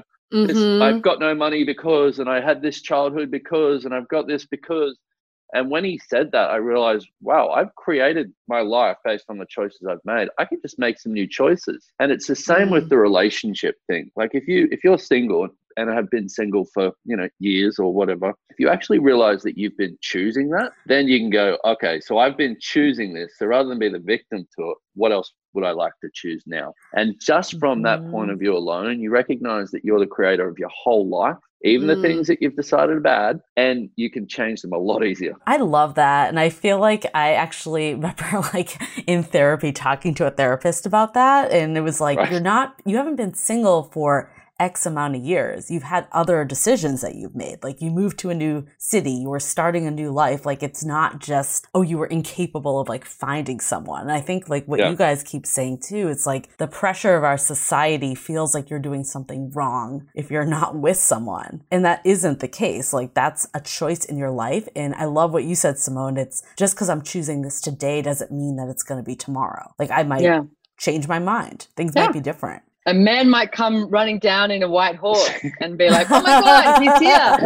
I've got no money because, and I had this childhood because, and I've got this because. And when he said that, I realized, wow, I've created my life based on the choices I've made. I can just make some new choices. And it's the same with the relationship thing. Like if you're single and have been single for, years or whatever, if you actually realize that you've been choosing that, then you can go, okay, so I've been choosing this. So rather than be the victim to it, what else would I like to choose now? And just from that point of view alone, you recognize that you're the creator of your whole life, even the things that you've decided are bad, and you can change them a lot easier. I love that. And I feel like I actually remember like in therapy talking to a therapist about that. And it was like, you haven't been single for X amount of years. You've had other decisions that you've made. Like you moved to a new city, you were starting a new life. Like it's not just, you were incapable of like finding someone. And I think like what you guys keep saying too, it's like the pressure of our society feels like you're doing something wrong if you're not with someone. And that isn't the case. Like that's a choice in your life. And I love what you said, Simone. It's just because I'm choosing this today doesn't mean that it's going to be tomorrow. Like I might change my mind. Things might be different. A man might come running down in a white horse and be like, oh my God, he's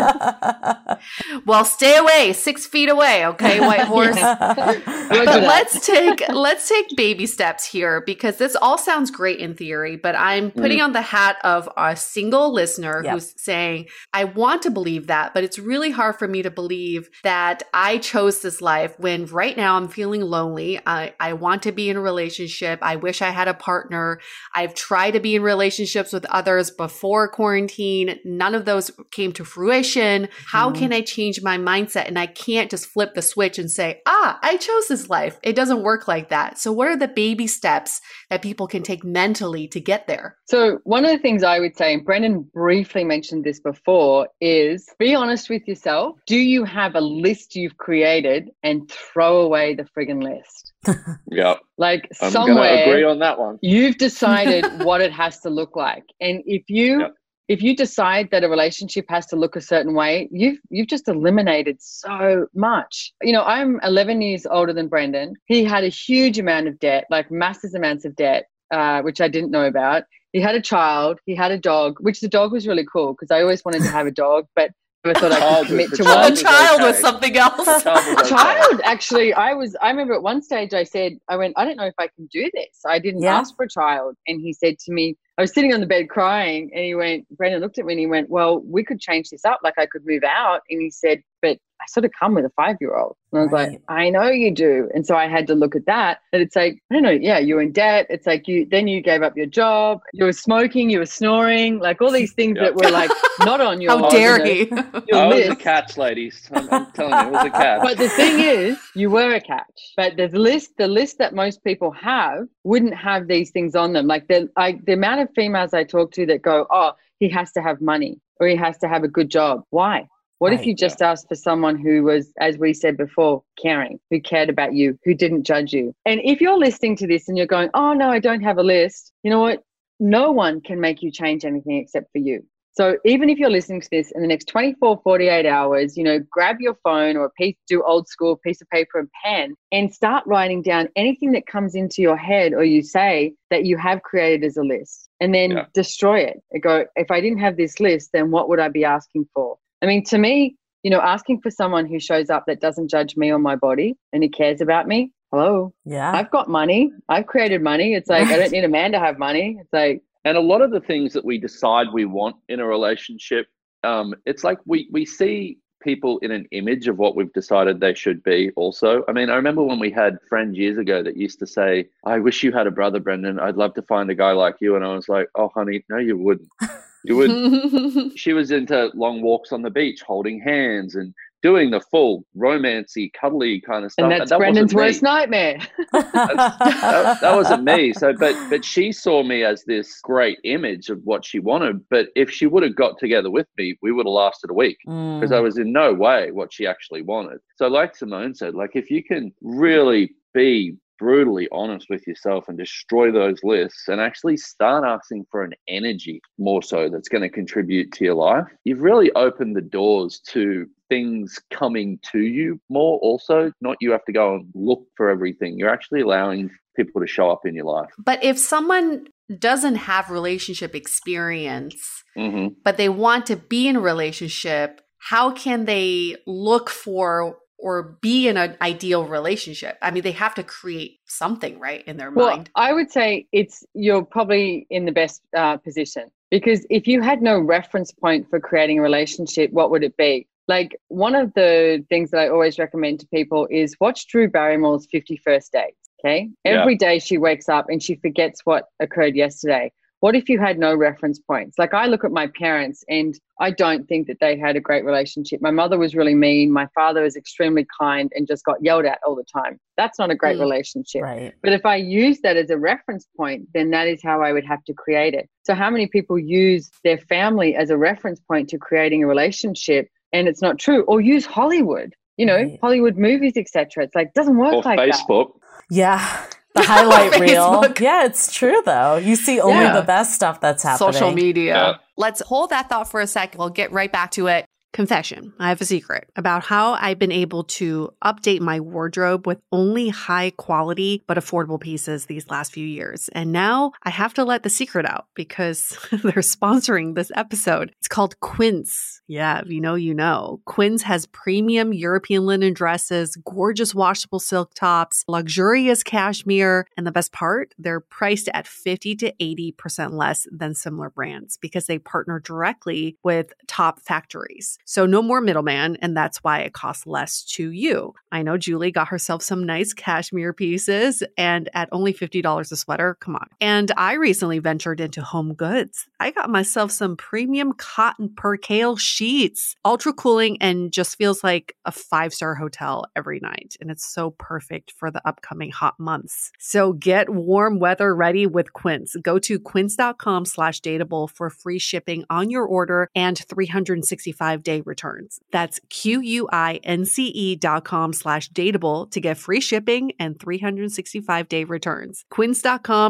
here. Well, stay away, 6 feet away. Okay, white horse. But let's take baby steps here, because this all sounds great in theory, but I'm putting on the hat of a single listener who's saying, I want to believe that, but it's really hard for me to believe that I chose this life when right now I'm feeling lonely. I want to be in a relationship. I wish I had a partner. I've tried to be in relationships with others before quarantine. None of those came to fruition. How can I change my mindset? And I can't just flip the switch and say, I chose this life. It doesn't work like that. So what are the baby steps that people can take mentally to get there? So one of the things I would say, and Brendan briefly mentioned this before, is be honest with yourself. Do you have a list you've created, and throw away the friggin' list? Yeah. Like I'm somewhere going to agree on that one. You've decided what it has to look like. And if you decide that a relationship has to look a certain way, you've just eliminated so much. I'm 11 years older than Brendan. He had a huge amount of debt, like massive amounts of debt, which I didn't know about. He had a child, he had a dog, which the dog was really cool because I always wanted to have a dog, but never thought I could commit to Oh, one. the child was something else. Child, actually, I remember at one stage I went, I don't know if I can do this. I didn't ask for a child. And he said to me, I was sitting on the bed crying, and Brendan looked at me and he went, well, we could change this up. Like, I could move out. And he said, but I sort of come with a 5-year-old. And I was like, I know you do. And so I had to look at that. And it's like, I don't know. Yeah, you're in debt. It's like then you gave up your job. You were smoking. You were snoring. Like all these things that were like not on your How dare he? I was a catch, ladies. I'm telling you, it was a catch. But the thing is, you were a catch. But the list that most people have wouldn't have these things on them. Like the amount of females I talk to that go, oh, he has to have money or he has to have a good job. Why? What if you just asked for someone who was, as we said before, caring, who cared about you, who didn't judge you? And if you're listening to this and you're going, oh, no, I don't have a list, you know what? No one can make you change anything except for you. So even if you're listening to this in the next 24, 48 hours, you know, grab your phone or do old school piece of paper and pen and start writing down anything that comes into your head or you say that you have created as a list, and then destroy it. And go, if I didn't have this list, then what would I be asking for? I mean, to me, you know, asking for someone who shows up that doesn't judge me or my body and who cares about me. Hello. Yeah. I've got money. I've created money. It's like, I don't need a man to have money. It's like. And a lot of the things that we decide we want in a relationship, it's like we see people in an image of what we've decided they should be also. I mean, I remember when we had friends years ago that used to say, I wish you had a brother, Brendan. I'd love to find a guy like you. And I was like, oh, honey, no, you wouldn't. You would. She was into long walks on the beach, holding hands and doing the full romancy, cuddly kind of stuff. And that's Brendan's worst nightmare. that wasn't me. So, but she saw me as this great image of what she wanted. But if she would have got together with me, we would have lasted a week because I was in no way what she actually wanted. So like Simone said, like if you can really be brutally honest with yourself and destroy those lists and actually start asking for an energy more so that's going to contribute to your life, you've really opened the doors to things coming to you more also. Not you have to go and look for everything. You're actually allowing people to show up in your life. But if someone doesn't have relationship experience, but they want to be in a relationship, how can they look for or be in an ideal relationship? I mean, they have to create something, right, in their mind. I would say you're probably in the best position, because if you had no reference point for creating a relationship, what would it be? Like, one of the things that I always recommend to people is watch Drew Barrymore's 50 First Dates, okay? Every day she wakes up and she forgets what occurred yesterday. What if you had no reference points? Like, I look at my parents and I don't think that they had a great relationship. My mother was really mean. My father was extremely kind and just got yelled at all the time. That's not a great relationship. Right. But if I use that as a reference point, then that is how I would have to create it. So how many people use their family as a reference point to creating a relationship, and it's not true? Or use Hollywood, you know, Hollywood movies, etc. It's like, doesn't work like Facebook. that. Yeah. The highlight reel. Yeah, it's true, though. You see only the best stuff that's happening. Social media. Yeah. Let's hold that thought for a second. We'll get right back to it. Confession. I have a secret about how I've been able to update my wardrobe with only high quality but affordable pieces these last few years. And now I have to let the secret out because they're sponsoring this episode. It's called Quince. Yeah, if you know, you know. Quince has premium European linen dresses, gorgeous washable silk tops, luxurious cashmere, and the best part, they're priced at 50 to 80% less than similar brands because they partner directly with top factories. So no more middleman, and that's why it costs less to you. I know Julie got herself some nice cashmere pieces, and at only $50 a sweater, come on. And I recently ventured into home goods. I got myself some premium cotton percale sheets, ultra cooling, and just feels like a 5-star hotel every night. And it's so perfect for the upcoming hot months. So get warm weather ready with Quince. Go to quince.com/dateable for free shipping on your order and 365-day returns. That's QUINCE.com/dateable to get free shipping and 365-day returns.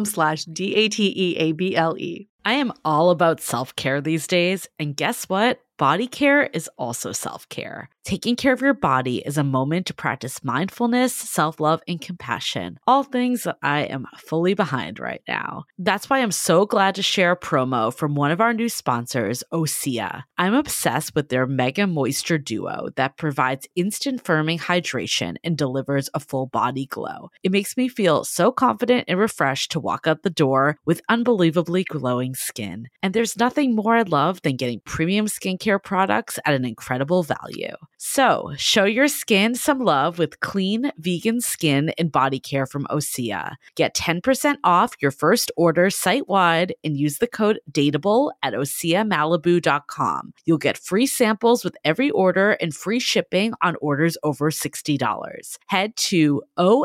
Quince.com/DATEABLE. I am all about self-care these days, and guess what? Body care is also self-care. Taking care of your body is a moment to practice mindfulness, self-love, and compassion, all things that I am fully behind right now. That's why I'm so glad to share a promo from one of our new sponsors, Osea. I'm obsessed with their Mega Moisture Duo that provides instant firming hydration and delivers a full body glow. It makes me feel so confident and refreshed to walk out the door with unbelievably glowing skin. And there's nothing more I love than getting premium skincare products at an incredible value. So, show your skin some love with clean, vegan skin and body care from Osea. Get 10% off your first order site-wide and use the code DATEABLE at OseaMalibu.com. You'll get free samples with every order and free shipping on orders over $60. Head to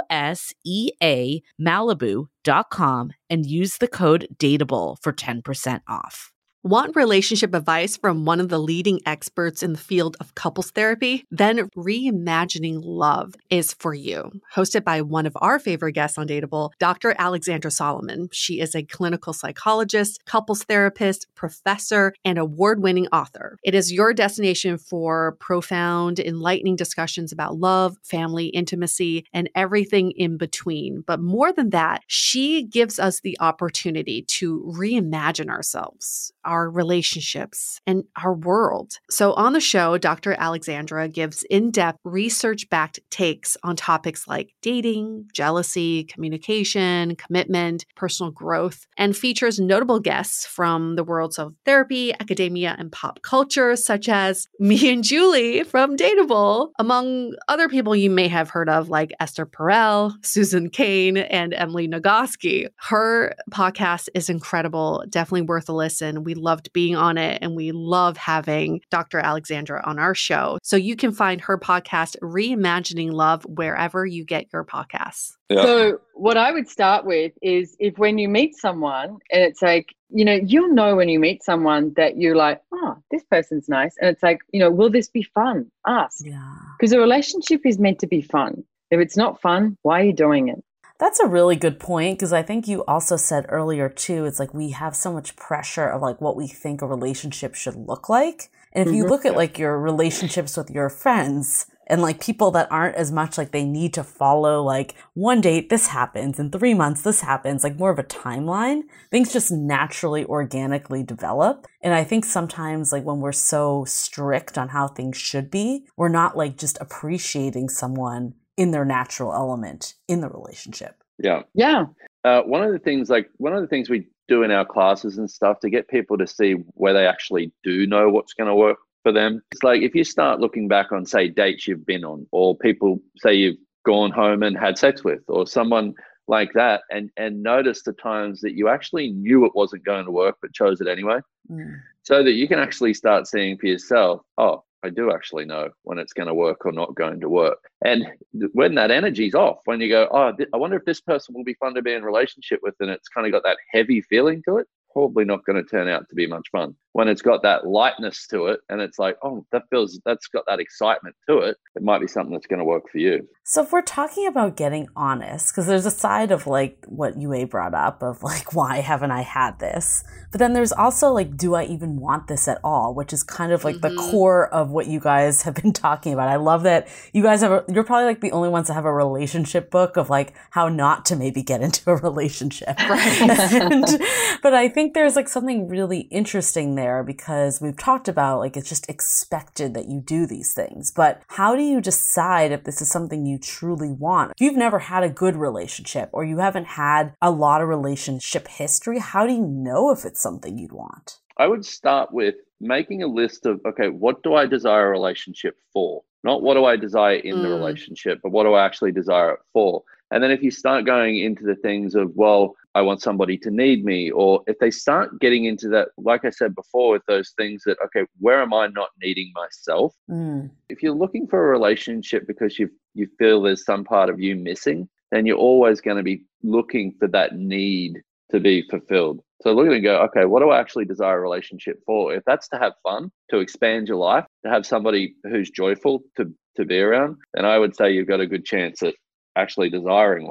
OSEAMalibu.com and use the code DATEABLE for 10% off. Want relationship advice from one of the leading experts in the field of couples therapy? Then Reimagining Love is for you. Hosted by one of our favorite guests on Dateable, Dr. Alexandra Solomon. She is a clinical psychologist, couples therapist, professor, and award-winning author. It is your destination for profound, enlightening discussions about love, family, intimacy, and everything in between. But more than that, she gives us the opportunity to reimagine ourselves, our relationships, and our world. So on the show, Dr. Alexandra gives in-depth, research-backed takes on topics like dating, jealousy, communication, commitment, personal growth, and features notable guests from the worlds of therapy, academia, and pop culture, such as me and Julie from Dateable, among other people you may have heard of like Esther Perel, Susan Cain, and Emily Nagoski. Her podcast is incredible, definitely worth a listen. We loved being on it, and we love having Dr. Alexandra on our show. So you can find her podcast, Reimagining Love, wherever you get your podcasts. Yeah. So what I would start with is if when you meet someone and it's like, you'll know when you meet someone that you're like, oh, this person's nice. And it's like, will this be fun? Ask. Yeah. Because a relationship is meant to be fun. If it's not fun, why are you doing it? That's a really good point, because I think you also said earlier too, it's like we have so much pressure of like what we think a relationship should look like. And if you look at like your relationships with your friends and like people that aren't as much like they need to follow like one date, this happens, in 3 months, this happens, like more of a timeline, things just naturally, organically develop. And I think sometimes like when we're so strict on how things should be, we're not like just appreciating someone in their natural element in the relationship. Yeah. Yeah. One of the things we do in our classes and stuff to get people to see where they actually do know what's going to work for them. It's like if you start looking back on, say, dates you've been on, or people say you've gone home and had sex with, or someone like that, and notice the times that you actually knew it wasn't going to work but chose it anyway, so that you can actually start seeing for yourself, oh, I do actually know when it's going to work or not going to work. And when that energy's off, when you go, oh, I wonder if this person will be fun to be in a relationship with, and it's kind of got that heavy feeling to it, probably not going to turn out to be much fun. When it's got that lightness to it and it's like, oh, that's got that excitement to it, it might be something that's going to work for you. So if we're talking about getting honest, because there's a side of like what Yue brought up of like, why haven't I had this? But then there's also like, do I even want this at all? Which is kind of like the core of what you guys have been talking about. I love that you guys you're probably like the only ones that have a relationship book of like how not to maybe get into a relationship. Right. But I think there's like something really interesting there, because we've talked about like it's just expected that you do these things. But how do you decide if this is something you truly want? If you've never had a good relationship or you haven't had a lot of relationship history, how do you know if it's something you'd want? I would start with making a list of, okay, what do I desire a relationship for? Not what do I desire in the relationship, but what do I actually desire it for? And then if you start going into the things of, well, I want somebody to need me, or if they start getting into that, like I said before, with those things that, okay, where am I not needing myself? If you're looking for a relationship because you feel there's some part of you missing, then you're always going to be looking for that need to be fulfilled. So look at it and go, okay, what do I actually desire a relationship for? If that's to have fun, to expand your life, to have somebody who's joyful to be around, then I would say you've got a good chance at actually desiring one.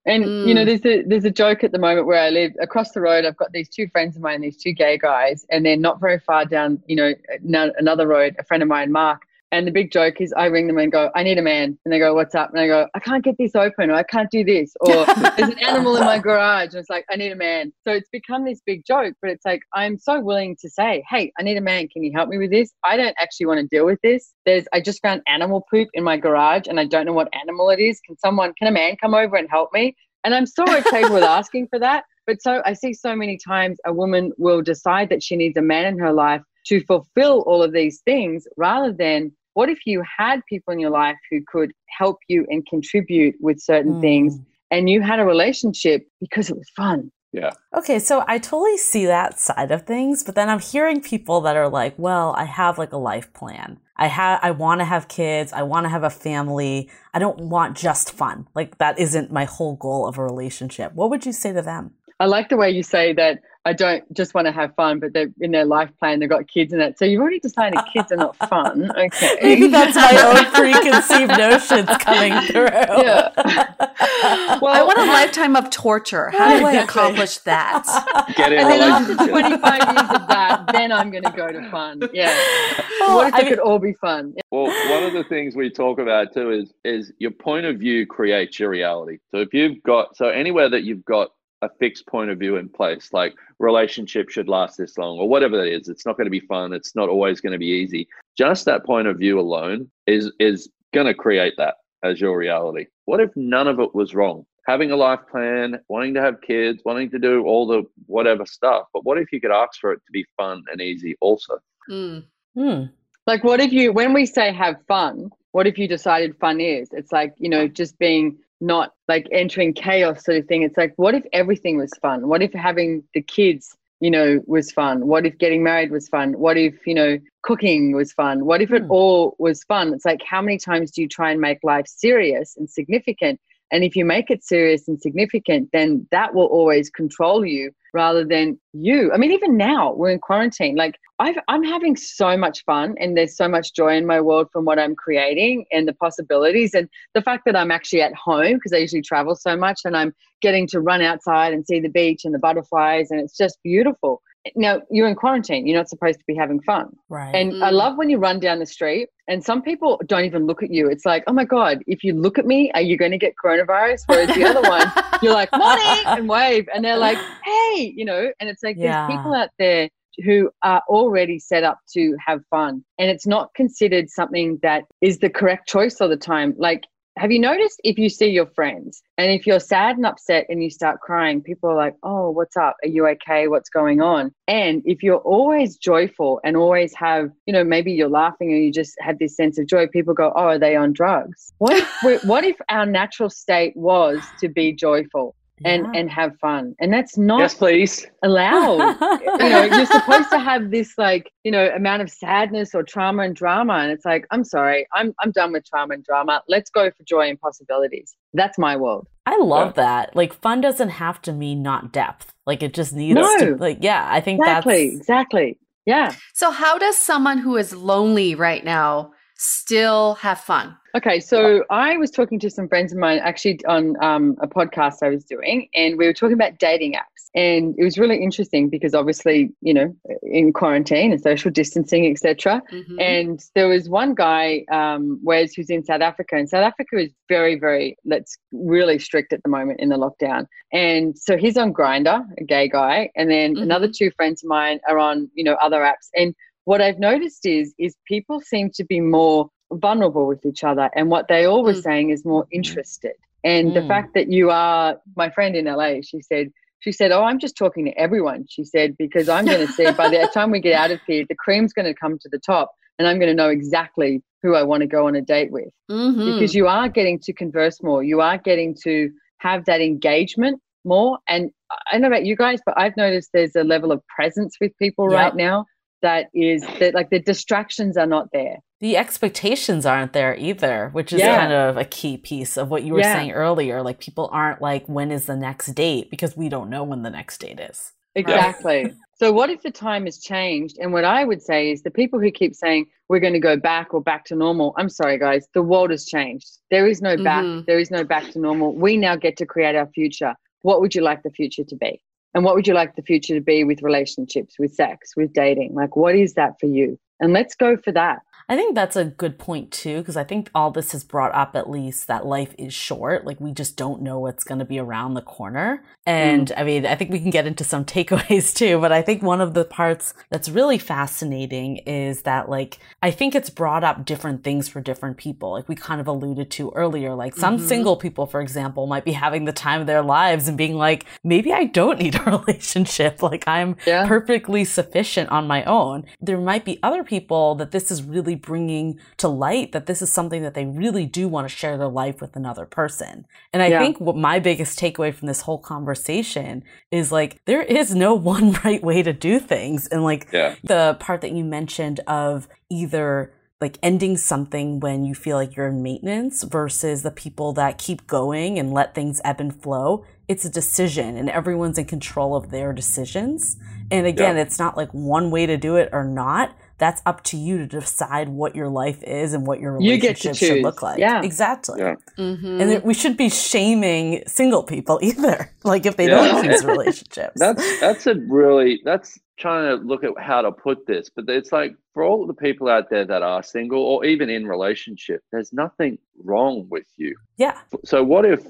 And, you know, there's a joke at the moment where I live across the road. I've got these two friends of mine, these two gay guys, and they're not very far down, you know, another road, a friend of mine, Mark. And the big joke is I ring them and go, I need a man. And they go, what's up? And I go, I can't get this open, or I can't do this. Or there's an animal in my garage. And it's like, I need a man. So it's become this big joke, but it's like, I'm so willing to say, hey, I need a man. Can you help me with this? I don't actually want to deal with this. I just found animal poop in my garage and I don't know what animal it is. Can a man come over and help me? And I'm so okay with asking for that. But so I see so many times a woman will decide that she needs a man in her life to fulfill all of these things, rather than, what if you had people in your life who could help you and contribute with certain things, and you had a relationship because it was fun? Yeah. Okay, so I totally see that side of things, but then I'm hearing people that are like, well, I have like a life plan. I want to have kids. I want to have a family. I don't want just fun. Like, that isn't my whole goal of a relationship. What would you say to them? I like the way you say that I don't just want to have fun, but they're in their life plan, they've got kids in it. So you've already decided kids are not fun. Okay. Maybe that's my own preconceived notions coming through. Yeah. Well, I want a lifetime of torture. How do I accomplish that? Get in a And then after relationship. 25 years of that, then I'm going to go to fun. Yeah. What if it could all be fun? Well, one of the things we talk about too is your point of view creates your reality. So if anywhere that you've got a fixed point of view in place, like relationship should last this long or whatever that is, it's not going to be fun. It's not always going to be easy. Just that point of view alone is going to create that as your reality. What if none of it was wrong? Having a life plan, wanting to have kids, wanting to do all the whatever stuff. But what if you could ask for it to be fun and easy also? Like, what if when we say have fun, what if you decided fun is? It's like, you know, just being not like entering chaos sort of thing. It's like, what if everything was fun? What if having the kids, you know, was fun? What if getting married was fun? What if, you know, cooking was fun? What if it all was fun? It's like, how many times do you try and make life serious and significant? And if you make it serious and significant, then that will always control you rather than you. I mean, even now we're in quarantine. Like, I'm having so much fun, and there's so much joy in my world from what I'm creating and the possibilities, and the fact that I'm actually at home, because I usually travel so much, and I'm getting to run outside and see the beach and the butterflies, and it's just beautiful. Now, you're in quarantine. You're not supposed to be having fun. Right. And I love when you run down the street and some people don't even look at you. It's like, oh my God, if you look at me, are you going to get coronavirus? Whereas the other one, you're like, morning, and wave. And they're like, hey, you know, and it's like, there's people out there who are already set up to have fun. And it's not considered something that is the correct choice all the time. Like, have you noticed if you see your friends and if you're sad and upset and you start crying, people are like, oh, what's up? Are you okay? What's going on? And if you're always joyful and always have, you know, maybe you're laughing and you just have this sense of joy, people go, oh, are they on drugs? What if our natural state was to be joyful? And have fun, and that's not yes, please. allowed. You know, you're supposed to have this, like, you know, amount of sadness or trauma and drama, and it's like, I'm sorry, I'm done with trauma and drama. Let's go for joy and possibilities. That's my world. I love that. Like, fun doesn't have to mean not depth. Like, it just needs to. Like, yeah, I think exactly. Yeah. So, how does someone who is lonely right now still have fun? Okay, so I was talking to some friends of mine actually on a podcast I was doing, and we were talking about dating apps. And it was really interesting because obviously, you know, in quarantine and social distancing, etc. And there was one guy, Wes, who's in South Africa, and South Africa is very, very, really strict at the moment in the lockdown. And so he's on Grindr, a gay guy, and then another two friends of mine are on, you know, other apps. And what I've noticed is people seem to be more vulnerable with each other, and what they all were saying is more interested. And the fact that you are, my friend in LA, she said, oh, I'm just talking to everyone. She said, because I'm going to see by the time we get out of here, the cream's going to come to the top, and I'm going to know exactly who I want to go on a date with. Because you are getting to converse more, you are getting to have that engagement more. And I don't know about you guys, but I've noticed there's a level of presence with people right now that like the distractions are not there. The expectations aren't there either, which is kind of a key piece of what you were saying earlier. Like, people aren't like, when is the next date? Because we don't know when the next date is. Exactly. Right. So what if the time has changed? And what I would say is the people who keep saying we're going to go back or back to normal. I'm sorry, guys. The world has changed. There is no back. There is no back to normal. We now get to create our future. What would you like the future to be? And what would you like the future to be with relationships, with sex, with dating? Like, what is that for you? And let's go for that. I think that's a good point too, because I think all this has brought up at least that life is short. Like, we just don't know what's going to be around the corner. And I mean, I think we can get into some takeaways too, but I think one of the parts that's really fascinating is that, like, I think it's brought up different things for different people. Like we kind of alluded to earlier, like some single people, for example, might be having the time of their lives and being like, maybe I don't need a relationship. Like I'm perfectly sufficient on my own. There might be other people that this is really bringing to light, that this is something that they really do want to share their life with another person. And I think what my biggest takeaway from this whole conversation is, like, there is no one right way to do things. And like the part that you mentioned of either like ending something when you feel like you're in maintenance versus the people that keep going and let things ebb and flow. It's a decision and everyone's in control of their decisions. And again, it's not like one way to do it or not. That's up to you to decide what your life is and what your relationship should look like. Yeah, exactly. Yeah. And we should be shaming single people either. Like if they don't choose relationships. That's trying to look at how to put this. But it's like, for all the people out there that are single or even in relationship, there's nothing wrong with you. Yeah. So what if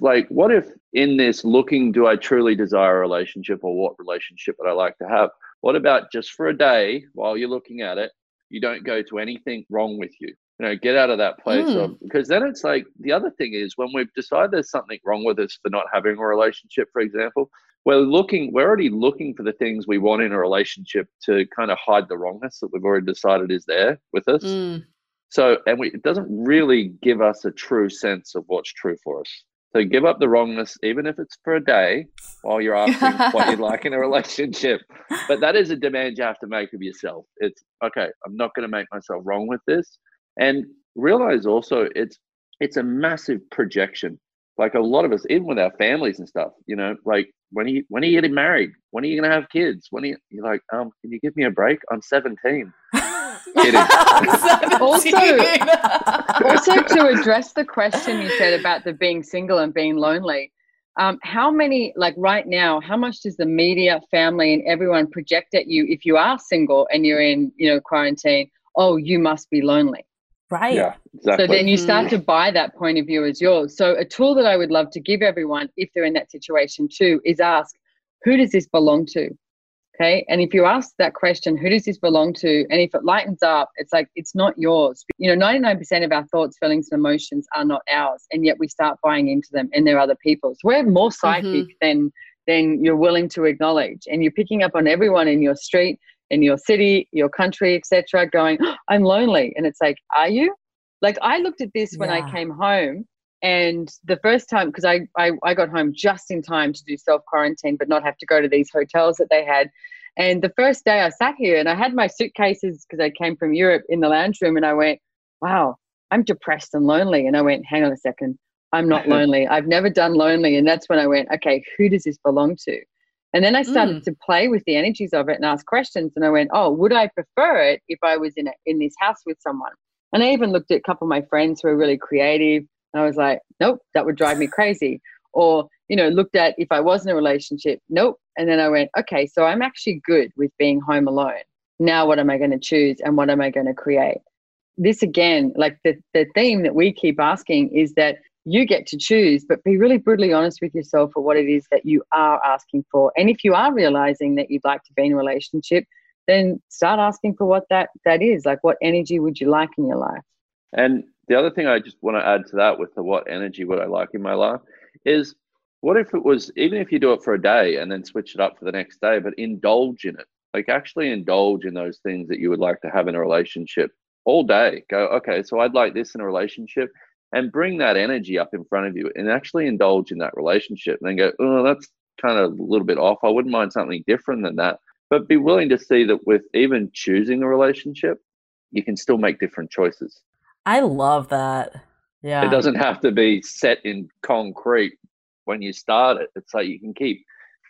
in this looking, do I truly desire a relationship, or what relationship would I like to have? What about just for a day while you're looking at it, you don't go to anything wrong with you? You know, get out of that place because then it's like, the other thing is when we've decided there's something wrong with us for not having a relationship, for example, we're already looking for the things we want in a relationship to kind of hide the wrongness that we've already decided is there with us. So, it doesn't really give us a true sense of what's true for us. So give up the wrongness, even if it's for a day, while you're asking what you'd like in a relationship. But that is a demand you have to make of yourself. It's, okay, I'm not going to make myself wrong with this. And realize also it's a massive projection. Like a lot of us, even with our families and stuff, you know, like when are you getting married? When are you going to have kids? You're like, can you give me a break? I'm 17. Also, to address the question you said about the being single and being lonely, how many, like right now, how much does the media, family, and everyone project at you if you are single and you're in, quarantine? Oh, you must be lonely. Right. Yeah, exactly. So then you start to buy that point of view as yours. So a tool that I would love to give everyone, if they're in that situation too, is ask, who does this belong to? Okay. And if you ask that question, who does this belong to? And if it lightens up, it's like, it's not yours. 99% of our thoughts, feelings, and emotions are not ours. And yet we start buying into them, and they're other people's. We're more psychic than you're willing to acknowledge. And you're picking up on everyone in your street, in your city, your country, etc., going, oh, I'm lonely. And it's like, are you? Like, I looked at this when I came home, and the first time, because I got home just in time to do self-quarantine but not have to go to these hotels that they had. And the first day I sat here and I had my suitcases, because I came from Europe, in the lounge room, and I went, wow, I'm depressed and lonely. And I went, hang on a second, I'm not lonely. I've never done lonely. And that's when I went, okay, who does this belong to? And then I started to play with the energies of it and ask questions. And I went, oh, would I prefer it if I was in this house with someone? And I even looked at a couple of my friends who are really creative. And I was like, nope, that would drive me crazy. Or, looked at if I was in a relationship, nope. And then I went, okay, so I'm actually good with being home alone. Now what am I going to choose and what am I going to create? This again, like the theme that we keep asking is that you get to choose, but be really brutally honest with yourself for what it is that you are asking for. And if you are realizing that you'd like to be in a relationship, then start asking for what that is. Like, what energy would you like in your life? And the other thing I just want to add to that with the what energy would I like in my life is, what if it was, even if you do it for a day and then switch it up for the next day, but indulge in it, like actually indulge in those things that you would like to have in a relationship all day. Go, okay, so I'd like this in a relationship, and bring that energy up in front of you and actually indulge in that relationship, and then go, oh, that's kind of a little bit off. I wouldn't mind something different than that. But be willing to see that with even choosing a relationship, you can still make different choices. I love that. Yeah. It doesn't have to be set in concrete when you start it. It's like you can keep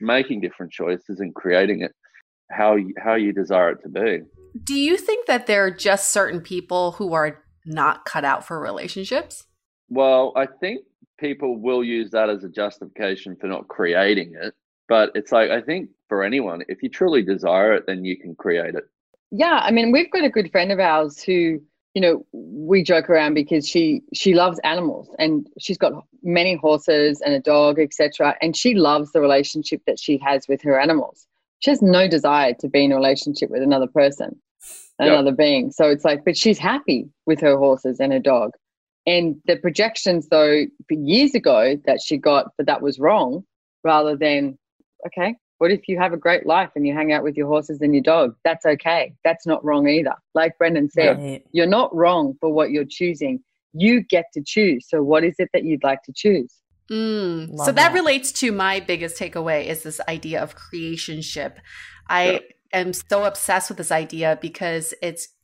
making different choices and creating it how you desire it to be. Do you think that there are just certain people who are not cut out for relationships? Well, I think people will use that as a justification for not creating it. But it's like, I think for anyone, if you truly desire it, then you can create it. Yeah, I mean, we've got a good friend of ours who, you know, we joke around because she loves animals and she's got many horses and a dog, etc. And she loves the relationship that she has with her animals. She has no desire to be in a relationship with another person, another being. So it's like, but she's happy with her horses and her dog. And the projections, though, for years ago that she got, but that was wrong, rather than, okay, what if you have a great life and you hang out with your horses and your dog? That's okay. That's not wrong either. Like Brendan said, You're not wrong for what you're choosing. You get to choose. So what is it that you'd like to choose? So that relates to my biggest takeaway is this idea of creationship. I am so obsessed with this idea because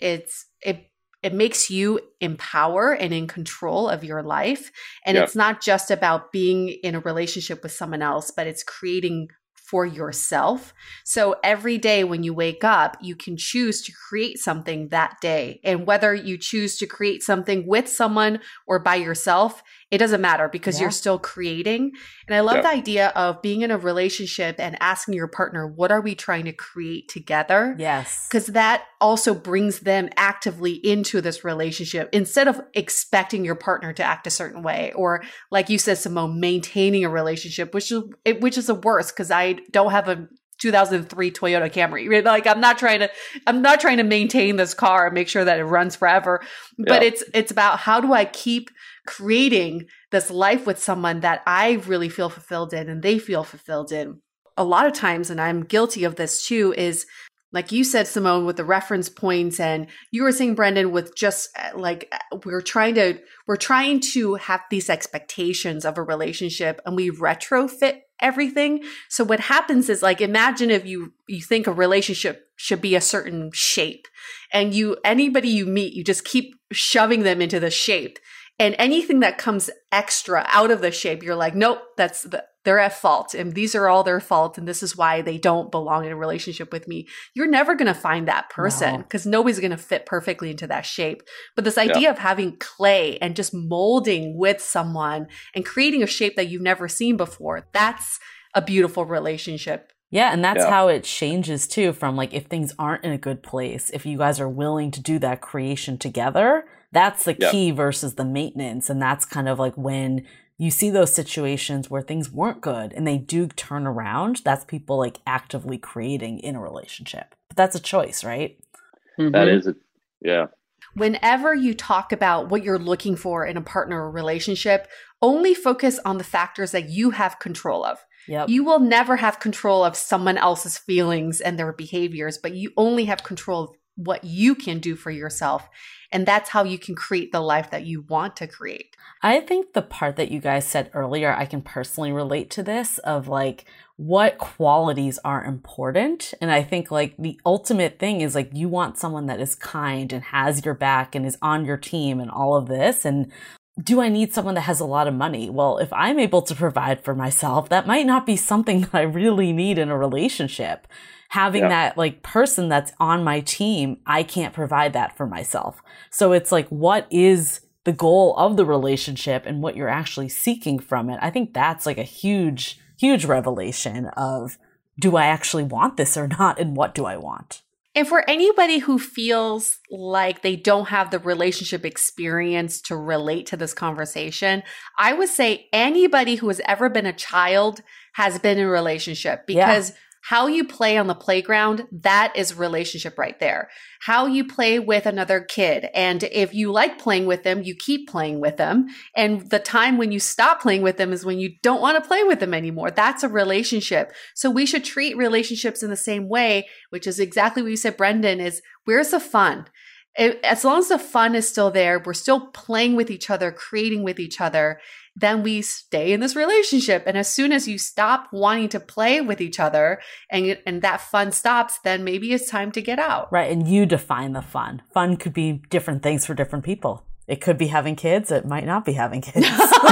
it makes you empower and in control of your life. And it's not just about being in a relationship with someone else, but it's creating for yourself. So every day when you wake up, you can choose to create something that day. And whether you choose to create something with someone or by yourself, it doesn't matter because you're still creating. And I love the idea of being in a relationship and asking your partner, what are we trying to create together? Yes. Because that also brings them actively into this relationship instead of expecting your partner to act a certain way. Or like you said, Simone, maintaining a relationship, which is the worst because I don't have a 2003 Toyota Camry. Like I'm not trying to maintain this car and make sure that it runs forever. But it's about how do I keep creating this life with someone that I really feel fulfilled in and they feel fulfilled in. A lot of times, and I'm guilty of this too, is like you said, Simone, with the reference points, and you were saying, Brendan, with just like we're trying to have these expectations of a relationship and we retrofit everything. So what happens is, like, imagine if you think a relationship should be a certain shape and anybody you meet, you just keep shoving them into the shape. And anything that comes extra out of the shape, you're like, nope, they're at fault. And these are all their fault. And this is why they don't belong in a relationship with me. You're never going to find that person because nobody's going to fit perfectly into that shape. But this idea of having clay and just molding with someone and creating a shape that you've never seen before, that's a beautiful relationship. Yeah, and that's how it changes too from like if things aren't in a good place, if you guys are willing to do that creation together, that's the key versus the maintenance. And that's kind of like when you see those situations where things weren't good and they do turn around, that's people like actively creating in a relationship. But that's a choice, right? Mm-hmm. That is Whenever you talk about what you're looking for in a partner or relationship, only focus on the factors that you have control of. Yep. You will never have control of someone else's feelings and their behaviors, but you only have control of what you can do for yourself. And that's how you can create the life that you want to create. I think the part that you guys said earlier, I can personally relate to this of like what qualities are important. And I think like the ultimate thing is like you want someone that is kind and has your back and is on your team and all of this. And do I need someone that has a lot of money? Well, if I'm able to provide for myself, that might not be something that I really need in a relationship. Having that like person that's on my team, I can't provide that for myself. So it's like, what is the goal of the relationship and what you're actually seeking from it? I think that's like a huge, huge revelation of, do I actually want this or not? And what do I want? And for anybody who feels like they don't have the relationship experience to relate to this conversation, I would say anybody who has ever been a child has been in a relationship because how you play on the playground, that is relationship right there. How you play with another kid. And if you like playing with them, you keep playing with them. And the time when you stop playing with them is when you don't want to play with them anymore. That's a relationship. So we should treat relationships in the same way, which is exactly what you said, Brendan, is where's the fun? As long as the fun is still there, we're still playing with each other, creating with each other, then we stay in this relationship. And as soon as you stop wanting to play with each other and that fun stops, then maybe it's time to get out. Right. And you define the fun. Fun could be different things for different people. It could be having kids. It might not be having kids.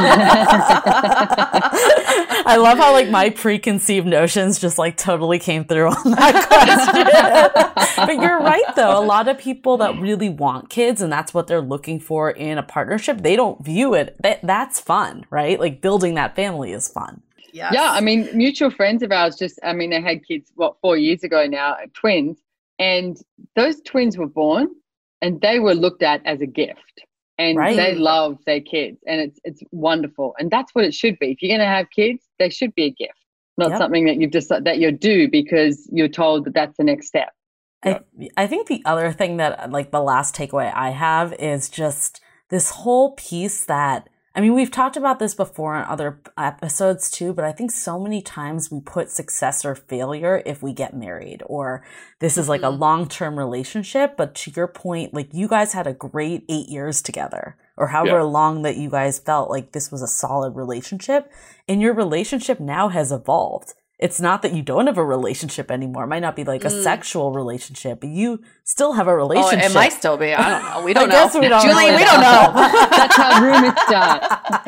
I love how like my preconceived notions just like totally came through on that question. But you're right though. A lot of people that really want kids and that's what they're looking for in a partnership, they don't view it. That's fun, right? Like building that family is fun. Yes. Yeah. I mean, mutual friends of ours they had kids, 4 years ago now, twins. And those twins were born and they were looked at as a gift. And they love their kids, and it's wonderful, and that's what it should be. If you're going to have kids, they should be a gift, not something that you've decided that you do because you're told that that's the next step. I think the other thing that like the last takeaway I have is just this whole piece that, I mean, we've talked about this before on other episodes too, but I think so many times we put success or failure if we get married, or this is like a long-term relationship. But to your point, like you guys had a great 8 years together, or however long that you guys felt like this was a solid relationship, and your relationship now has evolved. It's not that you don't have a relationship anymore. It might not be like a sexual relationship, but you still have a relationship. Oh, it might still be. I don't know. We don't know. We don't Julie, really we don't know. That's how rumors start.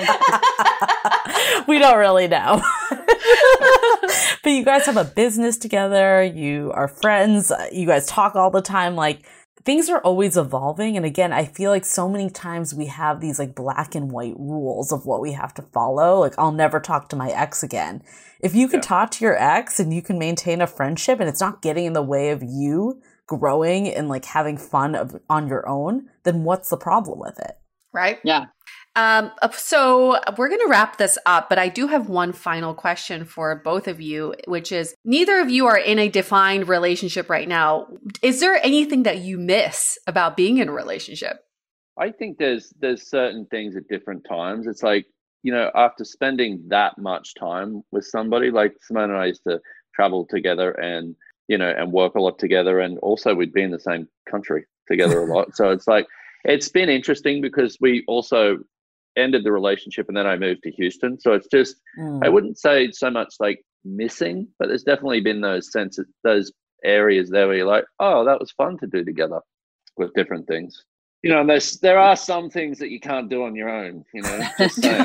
We don't really know. But you guys have a business together. You are friends. You guys talk all the time. Like, things are always evolving. And again, I feel like so many times we have these like black and white rules of what we have to follow. Like, I'll never talk to my ex again. If you can talk to your ex and you can maintain a friendship and it's not getting in the way of you growing and like having fun on your own, then what's the problem with it? Right? Yeah. So we're going to wrap this up, but I do have one final question for both of you, which is neither of you are in a defined relationship right now. Is there anything that you miss about being in a relationship? I think there's certain things at different times. It's like, you know, after spending that much time with somebody, like Simone and I used to travel together and, you know, and work a lot together. And also we'd be in the same country together a lot. So it's like, it's been interesting because we also ended the relationship and then I moved to Houston. So it's just, I wouldn't say so much like missing, but there's definitely been those areas there where you're like, oh, that was fun to do together with different things. You know, and there are some things that you can't do on your own, you know, just saying.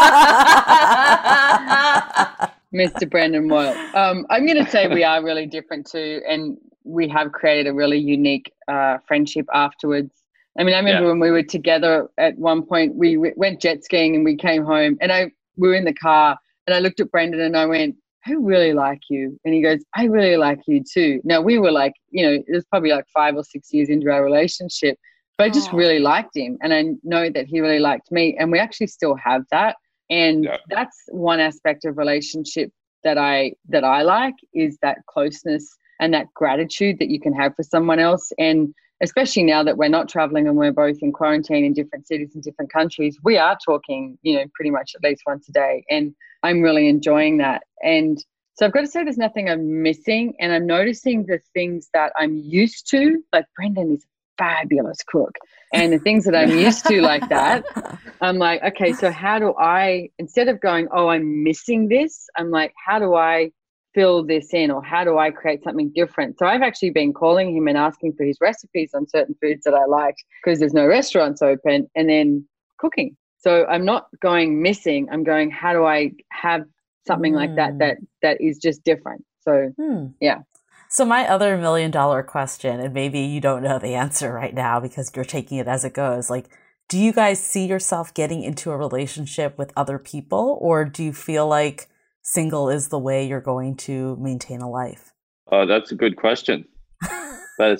Mr. Brandon Moyle. I'm going to say we are really different too, and we have created a really unique friendship afterwards. I mean, I remember when we were together at one point, we went jet skiing and we came home and we were in the car and I looked at Brandon and I went, I really like you. And he goes, I really like you too. Now we were like, you know, it was probably like 5 or 6 years into our relationship. But I just really liked him, and I know that he really liked me, and we actually still have that. And that's one aspect of relationship that I like, is that closeness and that gratitude that you can have for someone else. And especially now that we're not traveling and we're both in quarantine in different cities and different countries, we are talking, you know, pretty much at least once a day, and I'm really enjoying that. And so I've got to say there's nothing I'm missing, and I'm noticing the things that I'm used to, like Brendan is fabulous cook, and the things that I'm used to like that, I'm like, okay, so how do I, instead of going, oh, I'm missing this, I'm like, how do I fill this in, or how do I create something different? So I've actually been calling him and asking for his recipes on certain foods that I liked because there's no restaurants open, and then cooking. So I'm not going missing, I'm going, how do I have something like that is just different? So yeah. So my other $1 million question, and maybe you don't know the answer right now because you're taking it as it goes, like, do you guys see yourself getting into a relationship with other people, or do you feel like single is the way you're going to maintain a life? Oh, that's a good question. But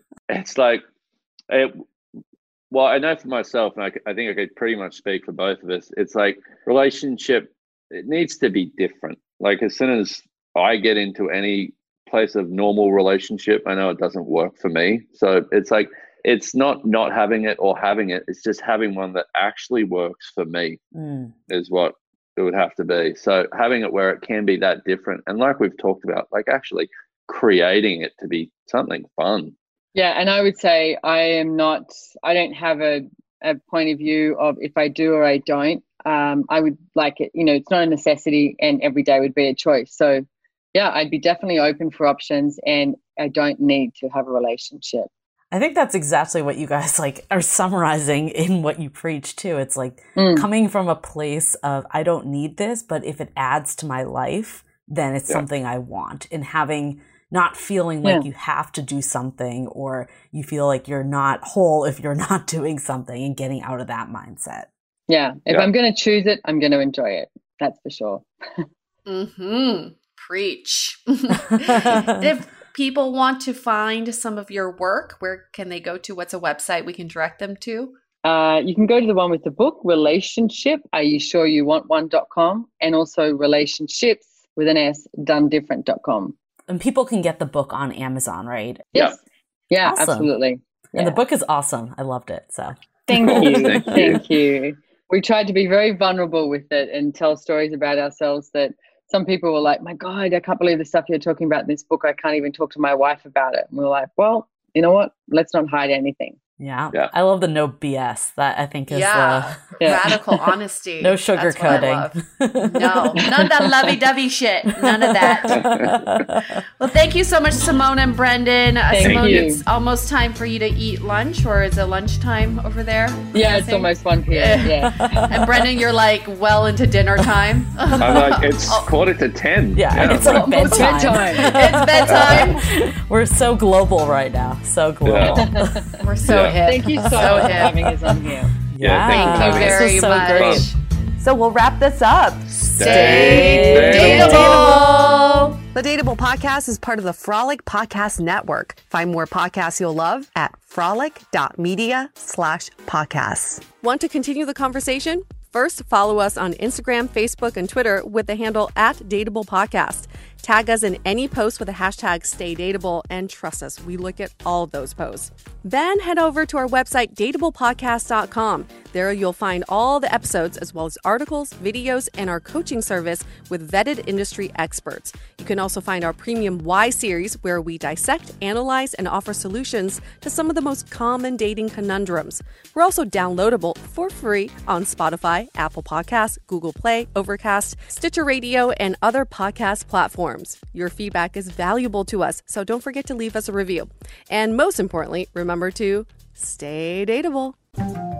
well, I know for myself, and I think I could pretty much speak for both of us, it's like relationship, it needs to be different. Like as soon as I get into any place of normal relationship, I know it doesn't work for me. So it's like, it's not having it or having it, it's just having one that actually works for me is what it would have to be. So having it where it can be that different, and like we've talked about, like actually creating it to be something fun. Yeah, and I would say I don't have a point of view of if I do or I don't. I would like it, you know, it's not a necessity, and every day would be a choice. So yeah, I'd be definitely open for options, and I don't need to have a relationship. I think that's exactly what you guys like are summarizing in what you preach too. It's like coming from a place of, I don't need this, but if it adds to my life, then it's something I want. And having not feeling like you have to do something, or you feel like you're not whole if you're not doing something, and getting out of that mindset. Yeah. If I'm going to choose it, I'm going to enjoy it. That's for sure. Preach. If people want to find some of your work, where can they go to? What's a website we can direct them to? You can go to the one with the book, Relationship, Are You Sure You Want One.com, and also Relationships with an S, donedifferent.com. And people can get the book on Amazon, right? Yes. Yeah, awesome. Absolutely. Yeah. And the book is awesome. I loved it. So thank you. Thank you. We tried to be very vulnerable with it and tell stories about ourselves that some people were like, my God, I can't believe the stuff you're talking about in this book. I can't even talk to my wife about it. And we were like, well, you know what? Let's not hide anything. Yeah. I love the no BS. That I think is the radical honesty. No sugarcoating. No, none of that lovey-dovey shit. None of that. Well, thank you so much, Simone and Brendan. Simone, it's almost time for you to eat lunch, or is it lunchtime over there? Yeah, it's almost 1 p.m. Yeah. And Brendan, you're like well into dinner time. I'm like, it's 9:45. Yeah, it's like bedtime. It's bedtime. We're so global right now. So global. Yeah. We're so hip. Thank you so much for having us on here. Thank you very much. Great. So we'll wrap this up. Stay dateable. The Dateable Podcast is part of the Frolic Podcast Network. Find more podcasts you'll love at frolic.media/podcasts. Want to continue the conversation? First, follow us on Instagram, Facebook, and Twitter with the handle @DateablePodcast. Tag us in any post with the hashtag StayDateable, and trust us, we look at all of those posts. Then head over to our website, dateablepodcast.com. There you'll find all the episodes as well as articles, videos, and our coaching service with vetted industry experts. You can also find our premium Why series, where we dissect, analyze, and offer solutions to some of the most common dating conundrums. We're also downloadable for free on Spotify, Apple Podcasts, Google Play, Overcast, Stitcher Radio, and other podcast platforms. Your feedback is valuable to us, so don't forget to leave us a review. And most importantly, remember to stay dateable.